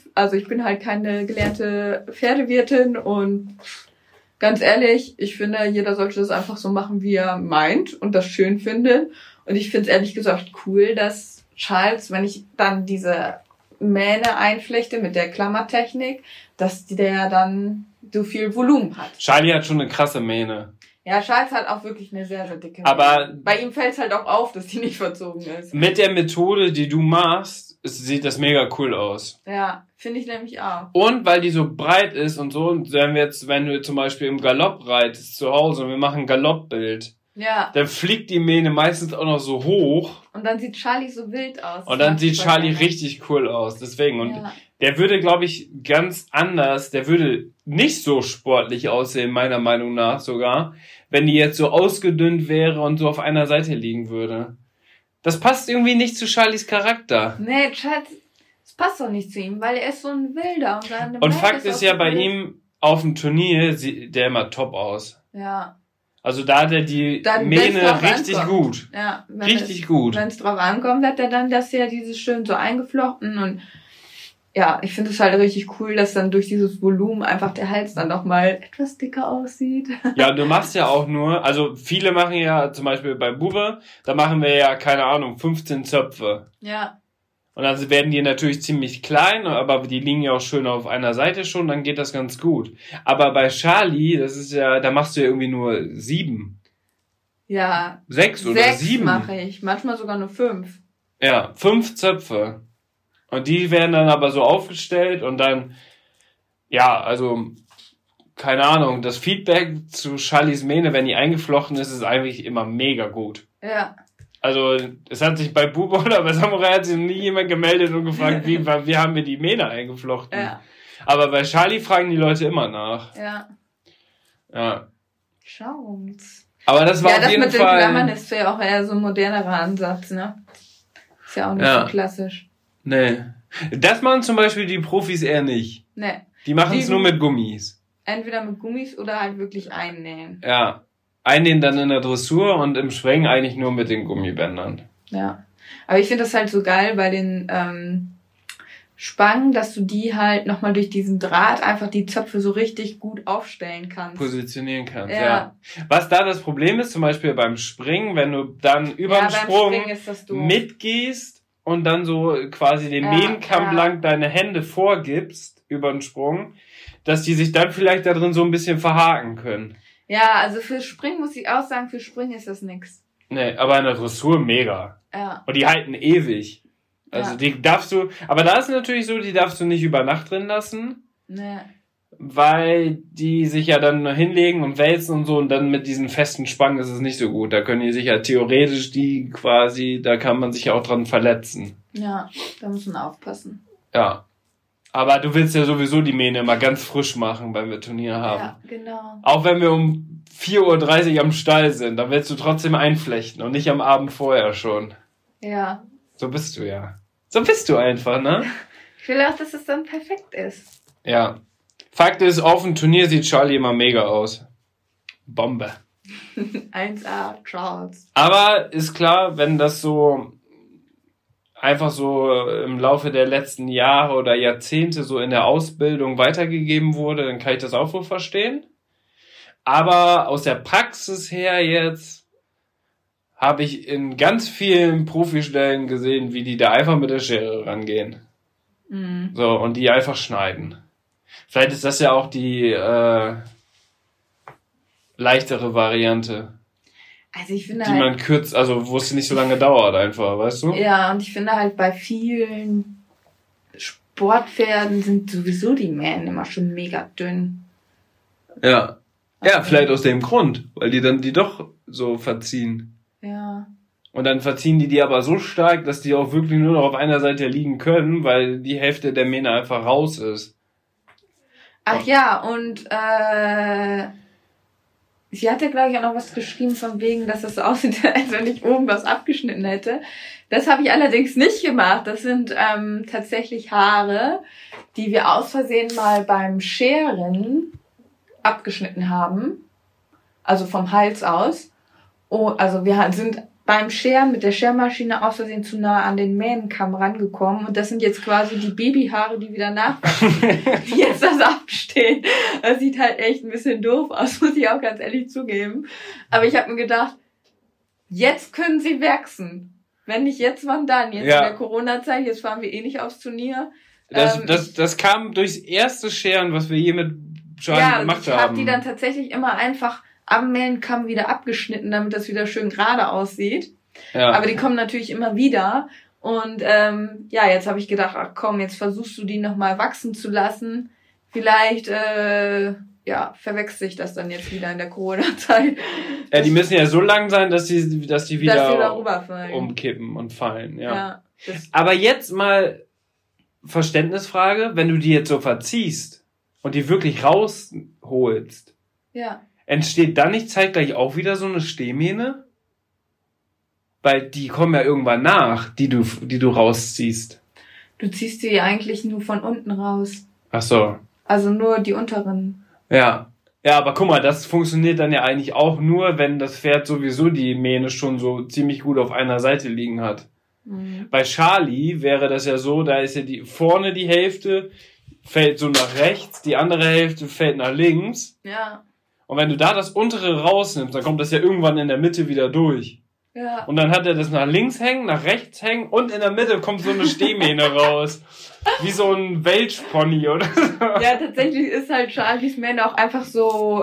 Speaker 1: gelernte Pferdewirtin, und ganz ehrlich, ich finde, jeder sollte das einfach so machen, wie er meint und das schön findet. Und ich finde es ehrlich gesagt cool, dass Charles, wenn ich dann diese Mähne einflechte mit der Klammertechnik, dass der dann so viel Volumen hat.
Speaker 2: Charlie hat schon eine krasse Mähne.
Speaker 1: Ja, Charles hat auch wirklich eine sehr, sehr dicke Mähne.
Speaker 2: Aber
Speaker 1: bei ihm fällt es halt auch auf, dass die nicht verzogen ist.
Speaker 2: Mit der Methode, die du machst, sieht das mega cool aus.
Speaker 1: Ja, finde ich nämlich auch.
Speaker 2: Und weil die so breit ist und so, und wenn du zum Beispiel im Galopp reitest zu Hause und wir machen ein Galoppbild,
Speaker 1: ja,
Speaker 2: dann fliegt die Mähne meistens auch noch so hoch.
Speaker 1: Und dann sieht Charlie so wild aus.
Speaker 2: Und dann sieht Charlie richtig cool aus. Deswegen. Und der würde, glaube ich, ganz anders, der würde nicht so sportlich aussehen, meiner Meinung nach sogar, wenn die jetzt so ausgedünnt wäre und so auf einer Seite liegen würde. Das passt irgendwie nicht zu Charlies Charakter.
Speaker 1: Nee, Schatz, das passt doch nicht zu ihm, weil er ist so ein Wilder.
Speaker 2: Und Fakt ist ja, bei ihm auf dem Turnier sieht der immer top aus.
Speaker 1: Ja.
Speaker 2: Also da hat er die Mähne richtig gut.
Speaker 1: Ja.
Speaker 2: Richtig gut.
Speaker 1: Wenn es drauf ankommt, hat er dann das ja dieses schön so eingeflochten, und ja, ich finde es halt richtig cool, dass dann durch dieses Volumen einfach der Hals dann noch mal etwas dicker aussieht.
Speaker 2: Ja, und du machst ja auch nur, also viele machen ja zum Beispiel bei Bube, da machen wir ja, keine Ahnung, 15 Zöpfe.
Speaker 1: Ja.
Speaker 2: Und dann werden die natürlich ziemlich klein, aber die liegen ja auch schön auf einer Seite schon, dann geht das ganz gut. Aber bei Charlie, das ist ja, da machst du ja irgendwie nur 7.
Speaker 1: Ja.
Speaker 2: 6 oder 7.
Speaker 1: Mache ich, manchmal sogar nur 5.
Speaker 2: Ja, 5 Zöpfe. Und die werden dann aber so aufgestellt und dann, ja, also, keine Ahnung, das Feedback zu Charlies Mähne, wenn die eingeflochten ist eigentlich immer mega gut.
Speaker 1: Ja.
Speaker 2: Also, es hat sich bei Bube oder bei Samurai hat sich nie jemand gemeldet und gefragt, wie haben wir die Mähne eingeflochten.
Speaker 1: Ja.
Speaker 2: Aber bei Charlie fragen die Leute immer nach.
Speaker 1: Ja.
Speaker 2: Ja.
Speaker 1: Schau uns.
Speaker 2: Aber das war auf jeden Fall...
Speaker 1: Ja, das mit den Klammern ist ja auch eher so ein modernerer Ansatz, ne? Ist ja auch nicht so klassisch.
Speaker 2: Nee. Das machen zum Beispiel die Profis eher nicht.
Speaker 1: Nee.
Speaker 2: Die machen es nur mit Gummis.
Speaker 1: Entweder mit Gummis oder halt wirklich einnähen.
Speaker 2: Ja. Einnähen dann in der Dressur und im Springen eigentlich nur mit den Gummibändern.
Speaker 1: Ja. Aber ich finde das halt so geil bei den Spangen, dass du die halt nochmal durch diesen Draht einfach die Zöpfe so richtig gut aufstellen kannst.
Speaker 2: Positionieren kannst, ja. Was da das Problem ist, zum Beispiel beim Springen, wenn du dann über den Sprung mitgehst und dann so quasi den Mähnkamm lang deine Hände vorgibst über den Sprung, dass die sich dann vielleicht da drin so ein bisschen verhaken können.
Speaker 1: Ja, also für Springen muss ich auch sagen, für Springen ist das nix.
Speaker 2: Nee, aber in der Dressur mega.
Speaker 1: Ja.
Speaker 2: Und die halten ewig. Also die darfst du, aber da ist natürlich so, die darfst du nicht über Nacht drin lassen.
Speaker 1: Nee.
Speaker 2: Weil die sich ja dann hinlegen und wälzen und so und dann mit diesen festen Spangen ist es nicht so gut. Da können die sich ja theoretisch da kann man sich ja auch dran verletzen.
Speaker 1: Ja, da muss man aufpassen.
Speaker 2: Ja. Aber du willst ja sowieso die Mähne immer ganz frisch machen, wenn wir Turnier haben.
Speaker 1: Ja, genau.
Speaker 2: Auch wenn wir um 4:30 Uhr am Stall sind, dann willst du trotzdem einflechten und nicht am Abend vorher schon.
Speaker 1: Ja.
Speaker 2: So bist du ja. So bist du einfach, ne?
Speaker 1: Ich will auch, dass es dann perfekt ist.
Speaker 2: Ja. Fakt ist, auf dem Turnier sieht Charlie immer mega aus. Bombe.
Speaker 1: 1A, Charles.
Speaker 2: Aber ist klar, wenn das so einfach so im Laufe der letzten Jahre oder Jahrzehnte so in der Ausbildung weitergegeben wurde, dann kann ich das auch wohl verstehen. Aber aus der Praxis her jetzt habe ich in ganz vielen Profistellen gesehen, wie die da einfach mit der Schere rangehen. Mhm. So, und die einfach schneiden. Vielleicht ist das ja auch die leichtere Variante.
Speaker 1: Also ich finde
Speaker 2: die man kürzt, also wo es nicht so lange dauert einfach, weißt du?
Speaker 1: Ja, und ich finde halt bei vielen Sportpferden sind sowieso die Mähen immer schon mega dünn.
Speaker 2: Ja. Ja, vielleicht aus dem Grund, weil die dann die doch so verziehen.
Speaker 1: Ja.
Speaker 2: Und dann verziehen die aber so stark, dass die auch wirklich nur noch auf einer Seite liegen können, weil die Hälfte der Mähne einfach raus ist.
Speaker 1: Ach ja, und sie hatte, glaube ich, auch noch was geschrieben von wegen, dass es so aussieht, als wenn ich oben was abgeschnitten hätte. Das habe ich allerdings nicht gemacht. Das sind tatsächlich Haare, die wir aus Versehen mal beim Scheren abgeschnitten haben. Also vom Hals aus. Oh, also wir sind beim Scheren mit der Schermaschine aus Versehen zu nah an den Mähnenkamm rangekommen. Und das sind jetzt quasi die Babyhaare, die wieder nachwachsen, die jetzt das abstehen. Das sieht halt echt ein bisschen doof aus, muss ich auch ganz ehrlich zugeben. Aber ich habe mir gedacht, jetzt können sie wachsen. Wenn nicht jetzt, wann dann? Jetzt in der Corona-Zeit, jetzt fahren wir eh nicht aufs Turnier.
Speaker 2: Das kam durchs erste Scheren, was wir je mit Charlie gemacht haben.
Speaker 1: Ja, ich habe die dann tatsächlich immer einfach am Mähnenkamm wieder abgeschnitten, damit das wieder schön gerade aussieht. Ja. Aber die kommen natürlich immer wieder. Und jetzt habe ich gedacht, ach komm, jetzt versuchst du die nochmal wachsen zu lassen. Vielleicht verwechselt sich das dann jetzt wieder in der Corona-Zeit.
Speaker 2: Ja, die müssen ja so lang sein, dass die wieder
Speaker 1: rüberfallen.
Speaker 2: Umkippen und fallen. Ja. Aber jetzt mal Verständnisfrage, wenn du die jetzt so verziehst und die wirklich rausholst.
Speaker 1: Ja.
Speaker 2: Entsteht dann nicht zeitgleich auch wieder so eine Stehmähne? Weil die kommen ja irgendwann nach, die du rausziehst.
Speaker 1: Du ziehst die eigentlich nur von unten raus.
Speaker 2: Ach so.
Speaker 1: Also nur die unteren.
Speaker 2: Ja. Ja, aber guck mal, das funktioniert dann ja eigentlich auch nur, wenn das Pferd sowieso die Mähne schon so ziemlich gut auf einer Seite liegen hat. Mhm. Bei Charlie wäre das ja so, da ist ja vorne die Hälfte fällt so nach rechts, die andere Hälfte fällt nach links.
Speaker 1: Ja.
Speaker 2: Und wenn du da das untere rausnimmst, dann kommt das ja irgendwann in der Mitte wieder durch.
Speaker 1: Ja.
Speaker 2: Und dann hat er das nach links hängen, nach rechts hängen und in der Mitte kommt so eine Stehmähne raus. Wie so ein Welchpony oder so.
Speaker 1: Ja, tatsächlich ist halt Charlies Mähne auch einfach so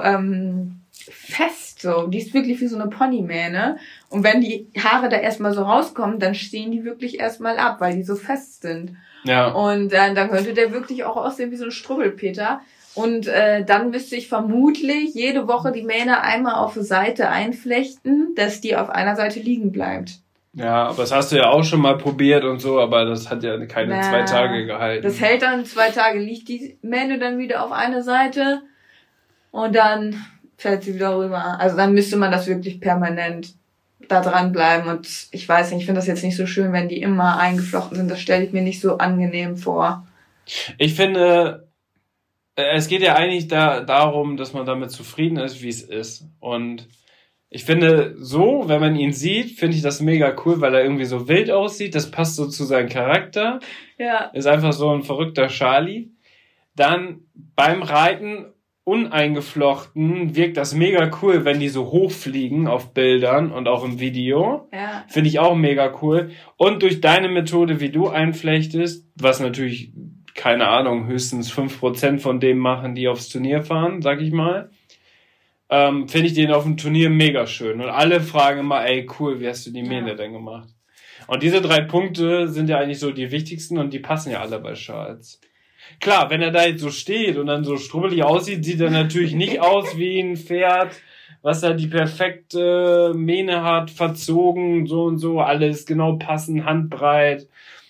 Speaker 1: fest so. Die ist wirklich wie so eine Ponymähne. Und wenn die Haare da erstmal so rauskommen, dann stehen die wirklich erstmal ab, weil die so fest sind. Ja. Und dann könnte der wirklich auch aussehen wie so ein Struwwelpeter. Und dann müsste ich vermutlich jede Woche die Mähne einmal auf die Seite einflechten, dass die auf einer Seite liegen bleibt.
Speaker 2: Ja, aber das hast du ja auch schon mal probiert und so, aber das hat ja keine 2 Tage gehalten.
Speaker 1: Das hält dann 2 Tage, liegt die Mähne dann wieder auf eine Seite und dann fällt sie wieder rüber. Also dann müsste man das wirklich permanent da dranbleiben. Und ich weiß nicht, ich finde das jetzt nicht so schön, wenn die immer eingeflochten sind. Das stelle ich mir nicht so angenehm vor.
Speaker 2: Ich finde, es geht ja eigentlich darum, dass man damit zufrieden ist, wie es ist. Und ich finde so, wenn man ihn sieht, finde ich das mega cool, weil er irgendwie so wild aussieht. Das passt so zu seinem Charakter.
Speaker 1: Ja.
Speaker 2: Ist einfach so ein verrückter Charlie. Dann beim Reiten uneingeflochten wirkt das mega cool, wenn die so hochfliegen auf Bildern und auch im Video.
Speaker 1: Ja.
Speaker 2: Finde ich auch mega cool. Und durch deine Methode, wie du einflechtest, was natürlich, keine Ahnung, höchstens 5% von dem machen, die aufs Turnier fahren, sag ich mal, finde ich den auf dem Turnier mega schön. Und alle fragen immer, ey, cool, wie hast du die Mähne denn gemacht? Und diese 3 Punkte sind ja eigentlich so die wichtigsten und die passen ja alle bei Charles. Klar, wenn er da jetzt so steht und dann so strubbelig aussieht, sieht er natürlich nicht aus wie ein Pferd, was da die perfekte Mähne hat, verzogen, so und so, alles genau passend, handbreit.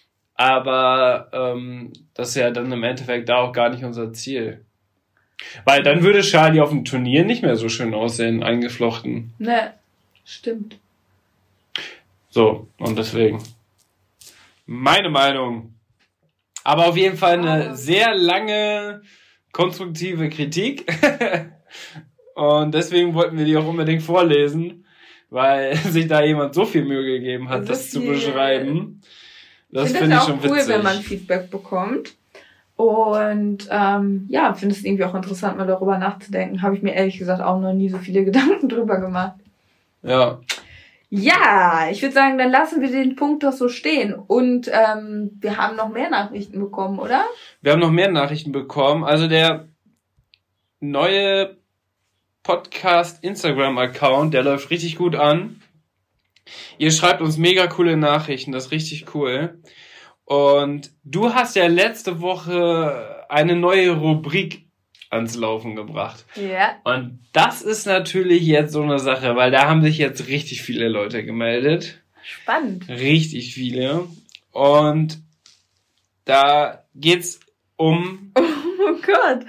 Speaker 2: Aber das ist ja dann im Endeffekt da auch gar nicht unser Ziel. Weil dann würde Charlie auf dem Turnier nicht mehr so schön aussehen, eingeflochten.
Speaker 1: Ne, stimmt.
Speaker 2: So, und deswegen. Meine Meinung. Aber auf jeden Fall eine sehr lange, konstruktive Kritik. Und deswegen wollten wir die auch unbedingt vorlesen, weil sich da jemand so viel Mühe gegeben hat, das zu beschreiben. Das finde ich schon witzig. Ich finde es auch cool, wenn man
Speaker 1: Feedback bekommt. Und ja, finde es irgendwie auch interessant, mal darüber nachzudenken. Habe ich mir ehrlich gesagt auch noch nie so viele Gedanken drüber gemacht.
Speaker 2: Ja.
Speaker 1: Ja, ich würde sagen, dann lassen wir den Punkt doch so stehen. Und wir haben noch mehr Nachrichten bekommen, oder?
Speaker 2: Wir haben noch mehr Nachrichten bekommen. Also der neue Podcast-Instagram-Account, der läuft richtig gut an. Ihr schreibt uns mega coole Nachrichten, das ist richtig cool. Und du hast ja letzte Woche eine neue Rubrik ans Laufen gebracht.
Speaker 1: Ja.
Speaker 2: Und das ist natürlich jetzt so eine Sache, weil da haben sich jetzt richtig viele Leute gemeldet.
Speaker 1: Spannend.
Speaker 2: Richtig viele. Und da geht's um...
Speaker 1: Oh Gott.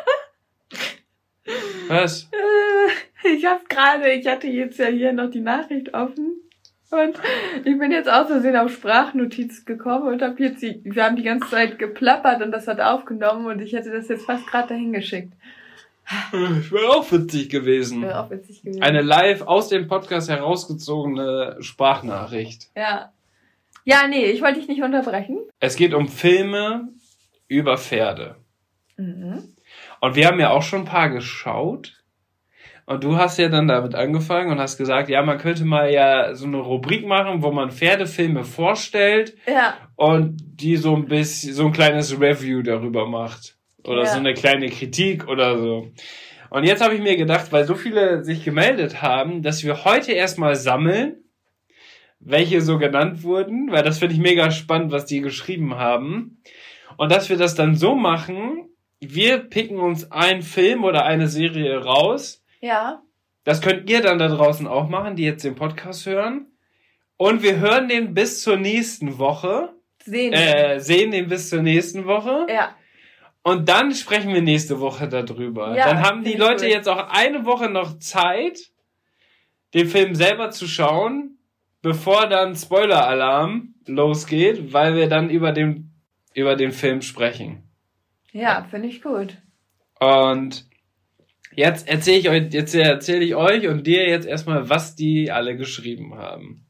Speaker 2: Was?
Speaker 1: Ich hatte jetzt ja hier noch die Nachricht offen. Und ich bin jetzt aus Versehen auf Sprachnotiz gekommen und wir haben die ganze Zeit geplappert und das hat aufgenommen und ich hätte das jetzt fast gerade dahin geschickt.
Speaker 2: Wäre auch witzig gewesen. Eine live aus dem Podcast herausgezogene Sprachnachricht.
Speaker 1: Ja. Ja, nee, ich wollte dich nicht unterbrechen.
Speaker 2: Es geht um Filme über Pferde. Mhm. Und wir haben ja auch schon ein paar geschaut. Und du hast ja dann damit angefangen und hast gesagt, ja, man könnte mal ja so eine Rubrik machen, wo man Pferdefilme vorstellt.
Speaker 1: Ja.
Speaker 2: Und die so ein bisschen, so ein kleines Review darüber macht. Oder so eine kleine Kritik oder so. Und jetzt habe ich mir gedacht, weil so viele sich gemeldet haben, dass wir heute erstmal sammeln, welche so genannt wurden, weil das finde ich mega spannend, was die geschrieben haben. Und dass wir das dann so machen, wir picken uns einen Film oder eine Serie raus.
Speaker 1: Ja.
Speaker 2: Das könnt ihr dann da draußen auch machen, die jetzt den Podcast hören. Und wir hören den bis zur nächsten Woche. Sehen den bis zur nächsten Woche.
Speaker 1: Ja.
Speaker 2: Und dann sprechen wir nächste Woche darüber. Ja, dann haben die Leute jetzt auch eine Woche noch Zeit, den Film selber zu schauen, bevor dann Spoiler-Alarm losgeht, weil wir dann über den Film sprechen.
Speaker 1: Ja, finde ich gut.
Speaker 2: Und jetzt erzähle ich euch und dir jetzt erstmal, was die alle geschrieben haben.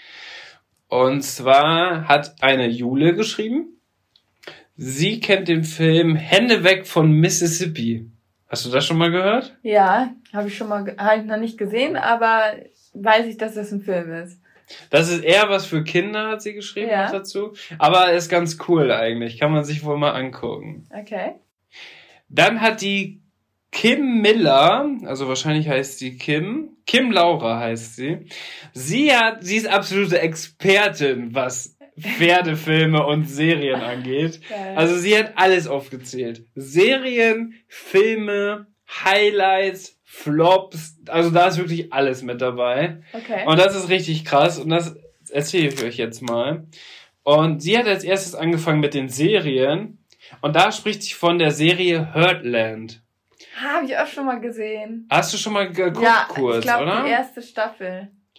Speaker 2: Und zwar hat eine Jule geschrieben, sie kennt den Film Hände weg von Mississippi. Hast du das schon mal gehört?
Speaker 1: Ja, habe ich schon mal, habe ich noch nicht gesehen, aber weiß ich, dass das ein Film ist.
Speaker 2: Das ist eher was für Kinder, hat sie geschrieben dazu. Aber ist ganz cool eigentlich, kann man sich wohl mal angucken.
Speaker 1: Okay.
Speaker 2: Dann hat die Kim Miller, also wahrscheinlich heißt sie Kim Laura heißt sie. Sie ist absolute Expertin, was Pferdefilme und Serien angeht. Okay. Also sie hat alles aufgezählt. Serien, Filme, Highlights, Flops, also da ist wirklich alles mit dabei.
Speaker 1: Okay.
Speaker 2: Und das ist richtig krass und das erzähle ich euch jetzt mal. Und sie hat als erstes angefangen mit den Serien und da spricht sie von der Serie Heartland.
Speaker 1: Habe ich auch schon mal gesehen.
Speaker 2: Hast du schon mal geguckt,
Speaker 1: ja,
Speaker 2: kurz,
Speaker 1: ich glaub,
Speaker 2: oder?
Speaker 1: Die erste Staffel.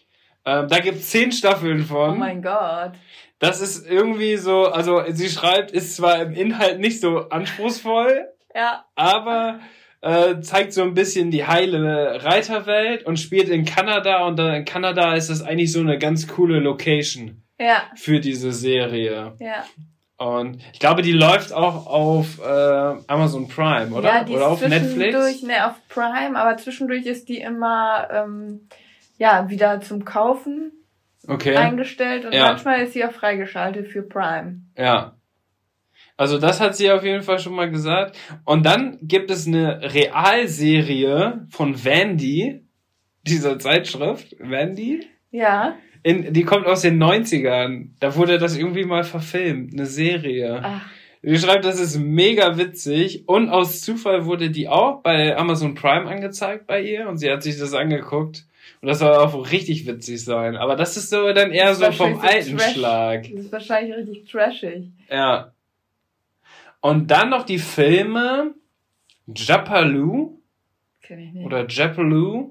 Speaker 2: Da gibt's 10 Staffeln von.
Speaker 1: Oh mein Gott.
Speaker 2: Das ist irgendwie so, also sie schreibt, ist zwar im Inhalt nicht so anspruchsvoll,
Speaker 1: Ja.
Speaker 2: aber zeigt so ein bisschen die heile Reiterwelt und spielt in Kanada, und in Kanada ist das eigentlich so eine ganz coole Location für diese Serie.
Speaker 1: Ja.
Speaker 2: Und ich glaube, die läuft auch auf Amazon Prime, oder?
Speaker 1: Ja, die
Speaker 2: oder
Speaker 1: ist
Speaker 2: auf Netflix?
Speaker 1: auf Prime, aber zwischendurch ist die immer wieder zum Kaufen eingestellt und manchmal ist sie auch freigeschaltet für Prime.
Speaker 2: Ja. Also das hat sie auf jeden Fall schon mal gesagt. Und dann gibt es eine Realserie von Vandy, dieser Zeitschrift, Vandy.
Speaker 1: Ja.
Speaker 2: Die kommt aus den 90ern. Da wurde das irgendwie mal verfilmt, eine Serie.
Speaker 1: Ach.
Speaker 2: Sie schreibt, das ist mega witzig, und aus Zufall wurde die auch bei Amazon Prime angezeigt bei ihr, und sie hat sich das angeguckt. Und das soll auch richtig witzig sein. Aber das ist so dann eher so vom alten Schlag.
Speaker 1: Das ist wahrscheinlich richtig trashig.
Speaker 2: Ja. Und dann noch die Filme Japaloo
Speaker 1: Kenn ich nicht.
Speaker 2: oder Japaloo,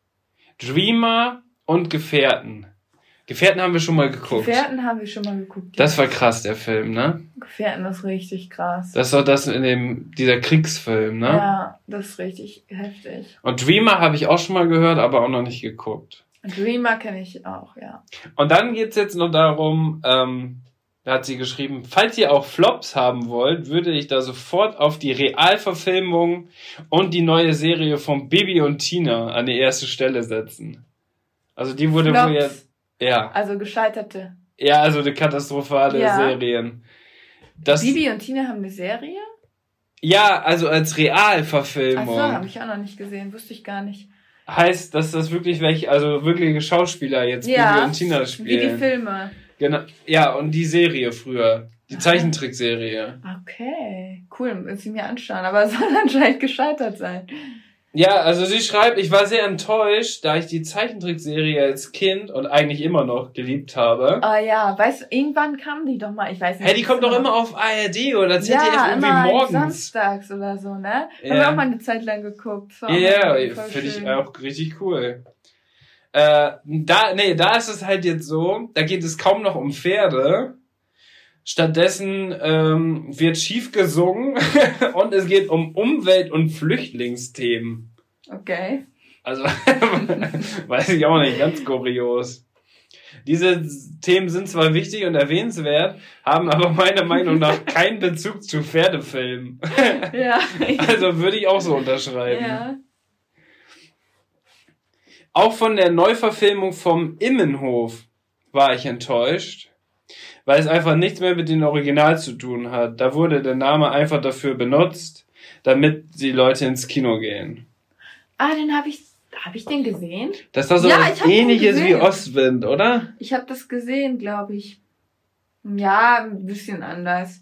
Speaker 2: Dreamer und Gefährten. Gefährten haben wir schon mal geguckt.
Speaker 1: Gefährten haben wir schon mal geguckt.
Speaker 2: Das war krass, der Film, ne?
Speaker 1: Gefährten ist richtig krass.
Speaker 2: Das war das in dieser Kriegsfilm, ne?
Speaker 1: Ja, das ist richtig heftig.
Speaker 2: Und Dreamer habe ich auch schon mal gehört, aber auch noch nicht geguckt.
Speaker 1: Dreamer kenne ich auch, ja.
Speaker 2: Und dann geht's jetzt noch darum, da hat sie geschrieben, falls ihr auch Flops haben wollt, würde ich da sofort auf die Realverfilmung und die neue Serie von Bibi und Tina an die erste Stelle setzen. Also die wurde wohl jetzt... Ja.
Speaker 1: Also gescheiterte.
Speaker 2: Ja, also eine katastrophale Serien.
Speaker 1: Bibi und Tina haben eine Serie?
Speaker 2: Ja, also als Realverfilmung.
Speaker 1: Ach so, habe ich auch noch nicht gesehen, wusste ich gar nicht.
Speaker 2: Heißt, dass das wirklich wirkliche Schauspieler jetzt Bibi und Tina spielen.
Speaker 1: Wie die Filme.
Speaker 2: Genau. Ja, und die Serie früher. Die Zeichentrickserie.
Speaker 1: Okay, cool, muss ich mir anschauen, aber es soll anscheinend gescheitert sein.
Speaker 2: Ja, also sie schreibt, ich war sehr enttäuscht, da ich die Zeichentrickserie als Kind und eigentlich immer noch geliebt habe.
Speaker 1: Ah ja, weißt du, irgendwann kam die doch mal, ich weiß nicht.
Speaker 2: Hey, die kommt doch immer auf ARD oder ZDF irgendwie
Speaker 1: immer
Speaker 2: morgens.
Speaker 1: Samstags oder so, ne?
Speaker 2: Ja.
Speaker 1: Haben wir auch mal eine Zeit lang geguckt.
Speaker 2: Ja, finde ich auch richtig cool. Da ist es halt jetzt so, da geht es kaum noch um Pferde. Stattdessen wird schief gesungen und es geht um Umwelt- und Flüchtlingsthemen.
Speaker 1: Okay.
Speaker 2: Also, weiß ich auch nicht, ganz kurios. Diese Themen sind zwar wichtig und erwähnenswert, haben aber meiner Meinung nach keinen Bezug zu Pferdefilmen.
Speaker 1: Ja.
Speaker 2: Also würde ich auch so unterschreiben.
Speaker 1: Ja.
Speaker 2: Auch von der Neuverfilmung vom Immenhof war ich enttäuscht, weil es einfach nichts mehr mit dem Original zu tun hat. Da wurde der Name einfach dafür benutzt, damit die Leute ins Kino gehen.
Speaker 1: Ah, hab ich den gesehen?
Speaker 2: Das war so was Ähnliches wie Ostwind, oder?
Speaker 1: Ich habe das gesehen, glaube ich. Ja, ein bisschen anders.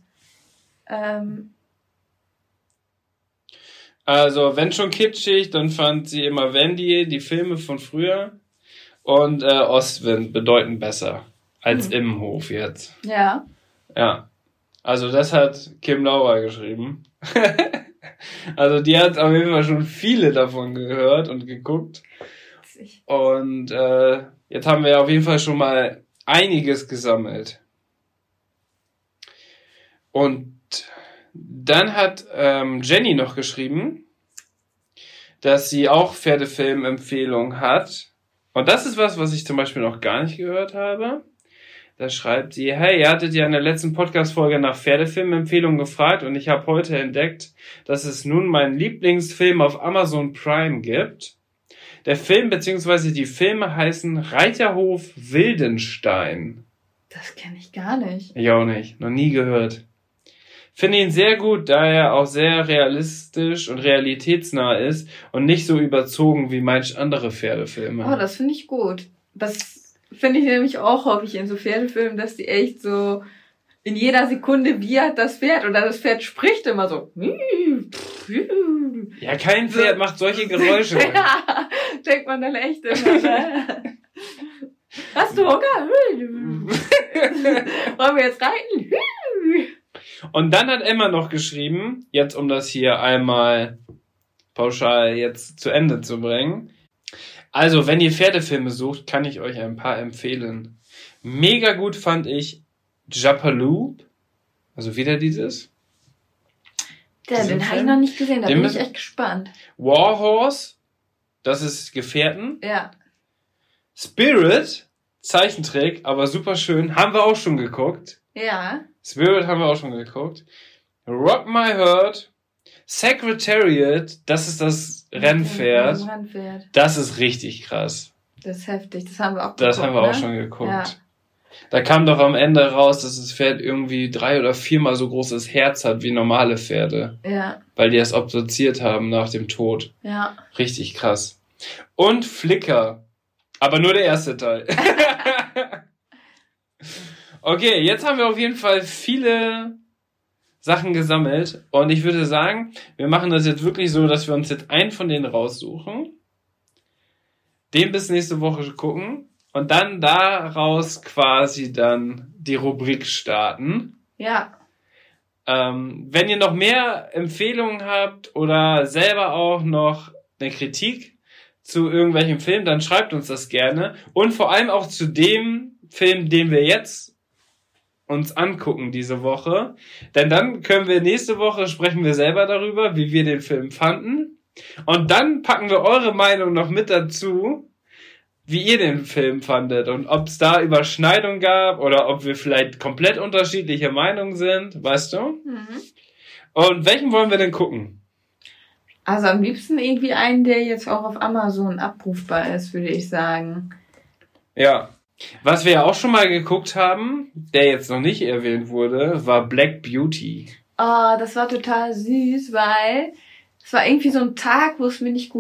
Speaker 2: Also, wenn schon kitschig, dann fand sie immer Wendy, die Filme von früher, und Ostwind bedeuten besser als Immenhof jetzt.
Speaker 1: Ja.
Speaker 2: Ja. Also das hat Kim Lauer geschrieben. Also die hat auf jeden Fall schon viele davon gehört und geguckt. Und jetzt haben wir auf jeden Fall schon mal einiges gesammelt. Und dann hat Jenny noch geschrieben, dass sie auch Pferdefilm-Empfehlungen hat. Und das ist was ich zum Beispiel noch gar nicht gehört habe. Da schreibt sie, hey, ihr hattet ja in der letzten Podcast-Folge nach Pferdefilm-Empfehlungen gefragt und ich habe heute entdeckt, dass es nun meinen Lieblingsfilm auf Amazon Prime gibt. Der Film bzw. die Filme heißen Reiterhof Wildenstein.
Speaker 1: Das kenne ich gar nicht.
Speaker 2: Ich auch nicht, noch nie gehört. Finde ihn sehr gut, da er auch sehr realistisch und realitätsnah ist und nicht so überzogen wie manch andere Pferdefilme.
Speaker 1: Oh, das finde ich gut. Das finde ich nämlich auch häufig in so Pferdefilmen, dass die echt so in jeder Sekunde wiehert das Pferd oder das Pferd spricht immer so.
Speaker 2: Ja, kein Pferd macht solche Geräusche.
Speaker 1: Ja, denkt man dann echt immer, ne? Hast du Hunger? Wollen wir jetzt reiten?
Speaker 2: Und dann hat Emma noch geschrieben, jetzt um das hier einmal pauschal jetzt zu Ende zu bringen. Also, wenn ihr Pferdefilme sucht, kann ich euch ein paar empfehlen. Mega gut fand ich Japaloo. Also wieder dieses.
Speaker 1: Den habe ich noch nicht gesehen, da bin ich echt gespannt.
Speaker 2: Warhorse, das ist Gefährten.
Speaker 1: Ja.
Speaker 2: Spirit, Zeichentrick, aber super schön. Haben wir auch schon geguckt.
Speaker 1: Ja.
Speaker 2: Spirit haben wir auch schon geguckt. Rock My Heart. Secretariat, das ist das Rennpferd. Das ist richtig krass.
Speaker 1: Das ist heftig, das haben wir auch geguckt.
Speaker 2: Das haben wir auch schon geguckt. Ja. Da kam doch am Ende raus, dass das Pferd irgendwie 3 oder 4-mal so großes Herz hat wie normale Pferde.
Speaker 1: Ja.
Speaker 2: Weil die es obduziert haben nach dem Tod.
Speaker 1: Ja.
Speaker 2: Richtig krass. Und Flicker. Aber nur der erste Teil. Okay, jetzt haben wir auf jeden Fall viele Sachen gesammelt. Und ich würde sagen, wir machen das jetzt wirklich so, dass wir uns jetzt einen von denen raussuchen. Den bis nächste Woche gucken. Und dann daraus quasi dann die Rubrik starten.
Speaker 1: Ja.
Speaker 2: Wenn ihr noch mehr Empfehlungen habt oder selber auch noch eine Kritik zu irgendwelchen Filmen, dann schreibt uns das gerne. Und vor allem auch zu dem Film, den wir jetzt uns angucken diese Woche. Denn dann können wir nächste Woche sprechen wir selber darüber, wie wir den Film fanden. Und dann packen wir eure Meinung noch mit dazu, wie ihr den Film fandet und ob es da Überschneidung gab oder ob wir vielleicht komplett unterschiedliche Meinungen sind, weißt du? Mhm. Und welchen wollen wir denn gucken?
Speaker 1: Also am liebsten irgendwie einen, der jetzt auch auf Amazon abrufbar ist, würde ich sagen.
Speaker 2: Ja. Was wir ja auch schon mal geguckt haben, der jetzt noch nicht erwähnt wurde, war Black Beauty.
Speaker 1: Oh, das war total süß, weil es war irgendwie so ein Tag, wo es mir nicht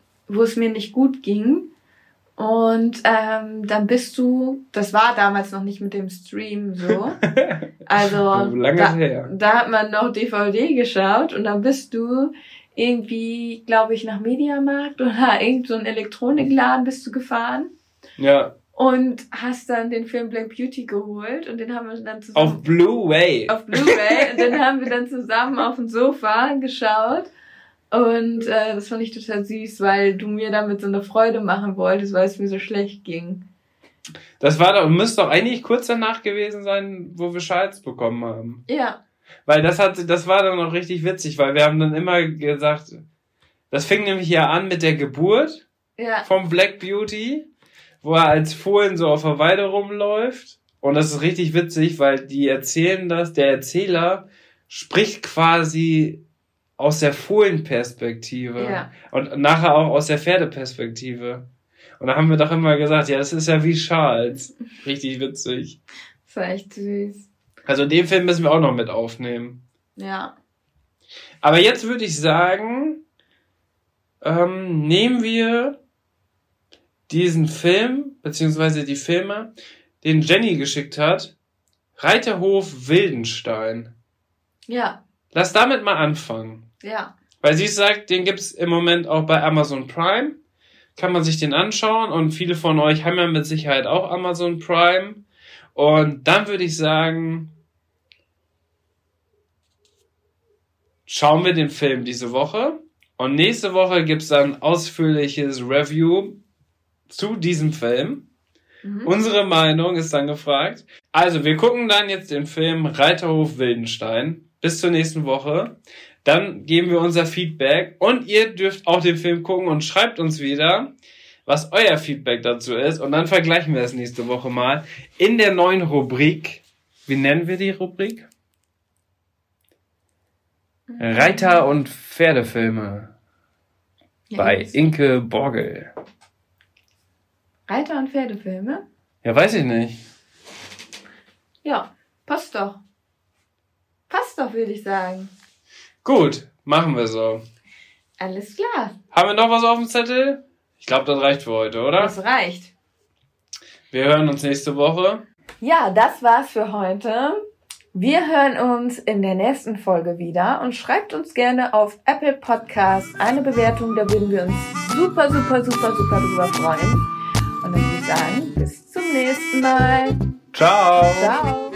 Speaker 1: gut ging. Und dann bist du, das war damals noch nicht mit dem Stream so, also da hat man noch DVD geschaut und dann bist du irgendwie, glaube ich, nach Mediamarkt oder irgend so ein Elektronikladen bist du gefahren.
Speaker 2: Ja.
Speaker 1: Und hast dann den Film Black Beauty geholt und den haben wir dann zusammen...
Speaker 2: Auf Blu-ray.
Speaker 1: Und den haben wir dann zusammen auf dem Sofa geschaut. Und das fand ich total süß, weil du mir damit so eine Freude machen wolltest, weil es mir so schlecht ging.
Speaker 2: Das war doch, müsste doch eigentlich kurz danach gewesen sein, wo wir Schals bekommen haben.
Speaker 1: Ja.
Speaker 2: Weil das war dann auch richtig witzig, weil wir haben dann immer gesagt, das fing nämlich ja an mit der Geburt vom Black Beauty, wo er als Fohlen so auf der Weide rumläuft. Und das ist richtig witzig, weil die erzählen das, der Erzähler spricht quasi aus der Fohlenperspektive und nachher auch aus der Pferdeperspektive. Und da haben wir doch immer gesagt, ja, das ist ja wie Charles. Richtig witzig.
Speaker 1: Das war echt süß.
Speaker 2: Also den Film müssen wir auch noch mit aufnehmen.
Speaker 1: Ja.
Speaker 2: Aber jetzt würde ich sagen, nehmen wir diesen Film, beziehungsweise die Filme, den Jenny geschickt hat, Reiterhof Wildenstein.
Speaker 1: Ja.
Speaker 2: Lass damit mal anfangen.
Speaker 1: Ja.
Speaker 2: Weil sie sagt, den gibt's im Moment auch bei Amazon Prime. Kann man sich den anschauen und viele von euch haben ja mit Sicherheit auch Amazon Prime. Und dann würde ich sagen, schauen wir den Film diese Woche. Und nächste Woche gibt's dann ausführliches Review zu diesem Film. Mhm. Unsere Meinung ist dann gefragt. Also wir gucken dann jetzt den Film Reiterhof Wildenstein. Bis zur nächsten Woche. Dann geben wir unser Feedback und ihr dürft auch den Film gucken und schreibt uns wieder, was euer Feedback dazu ist. Und dann vergleichen wir es nächste Woche mal in der neuen Rubrik. Wie nennen wir die Rubrik? Reiter- und Pferdefilme. Bei Inke Borgel.
Speaker 1: Reiter- und Pferdefilme?
Speaker 2: Ja, weiß ich nicht.
Speaker 1: Ja, passt doch. Passt doch, würde ich sagen.
Speaker 2: Gut, machen wir so.
Speaker 1: Alles klar.
Speaker 2: Haben wir noch was auf dem Zettel? Ich glaube, das reicht für heute, oder?
Speaker 1: Das reicht.
Speaker 2: Wir hören uns nächste Woche.
Speaker 1: Ja, das war's für heute. Wir hören uns in der nächsten Folge wieder und schreibt uns gerne auf Apple Podcast eine Bewertung, da würden wir uns super drüber freuen. Und dann würde ich sagen, bis zum nächsten Mal.
Speaker 2: Ciao.
Speaker 1: Ciao.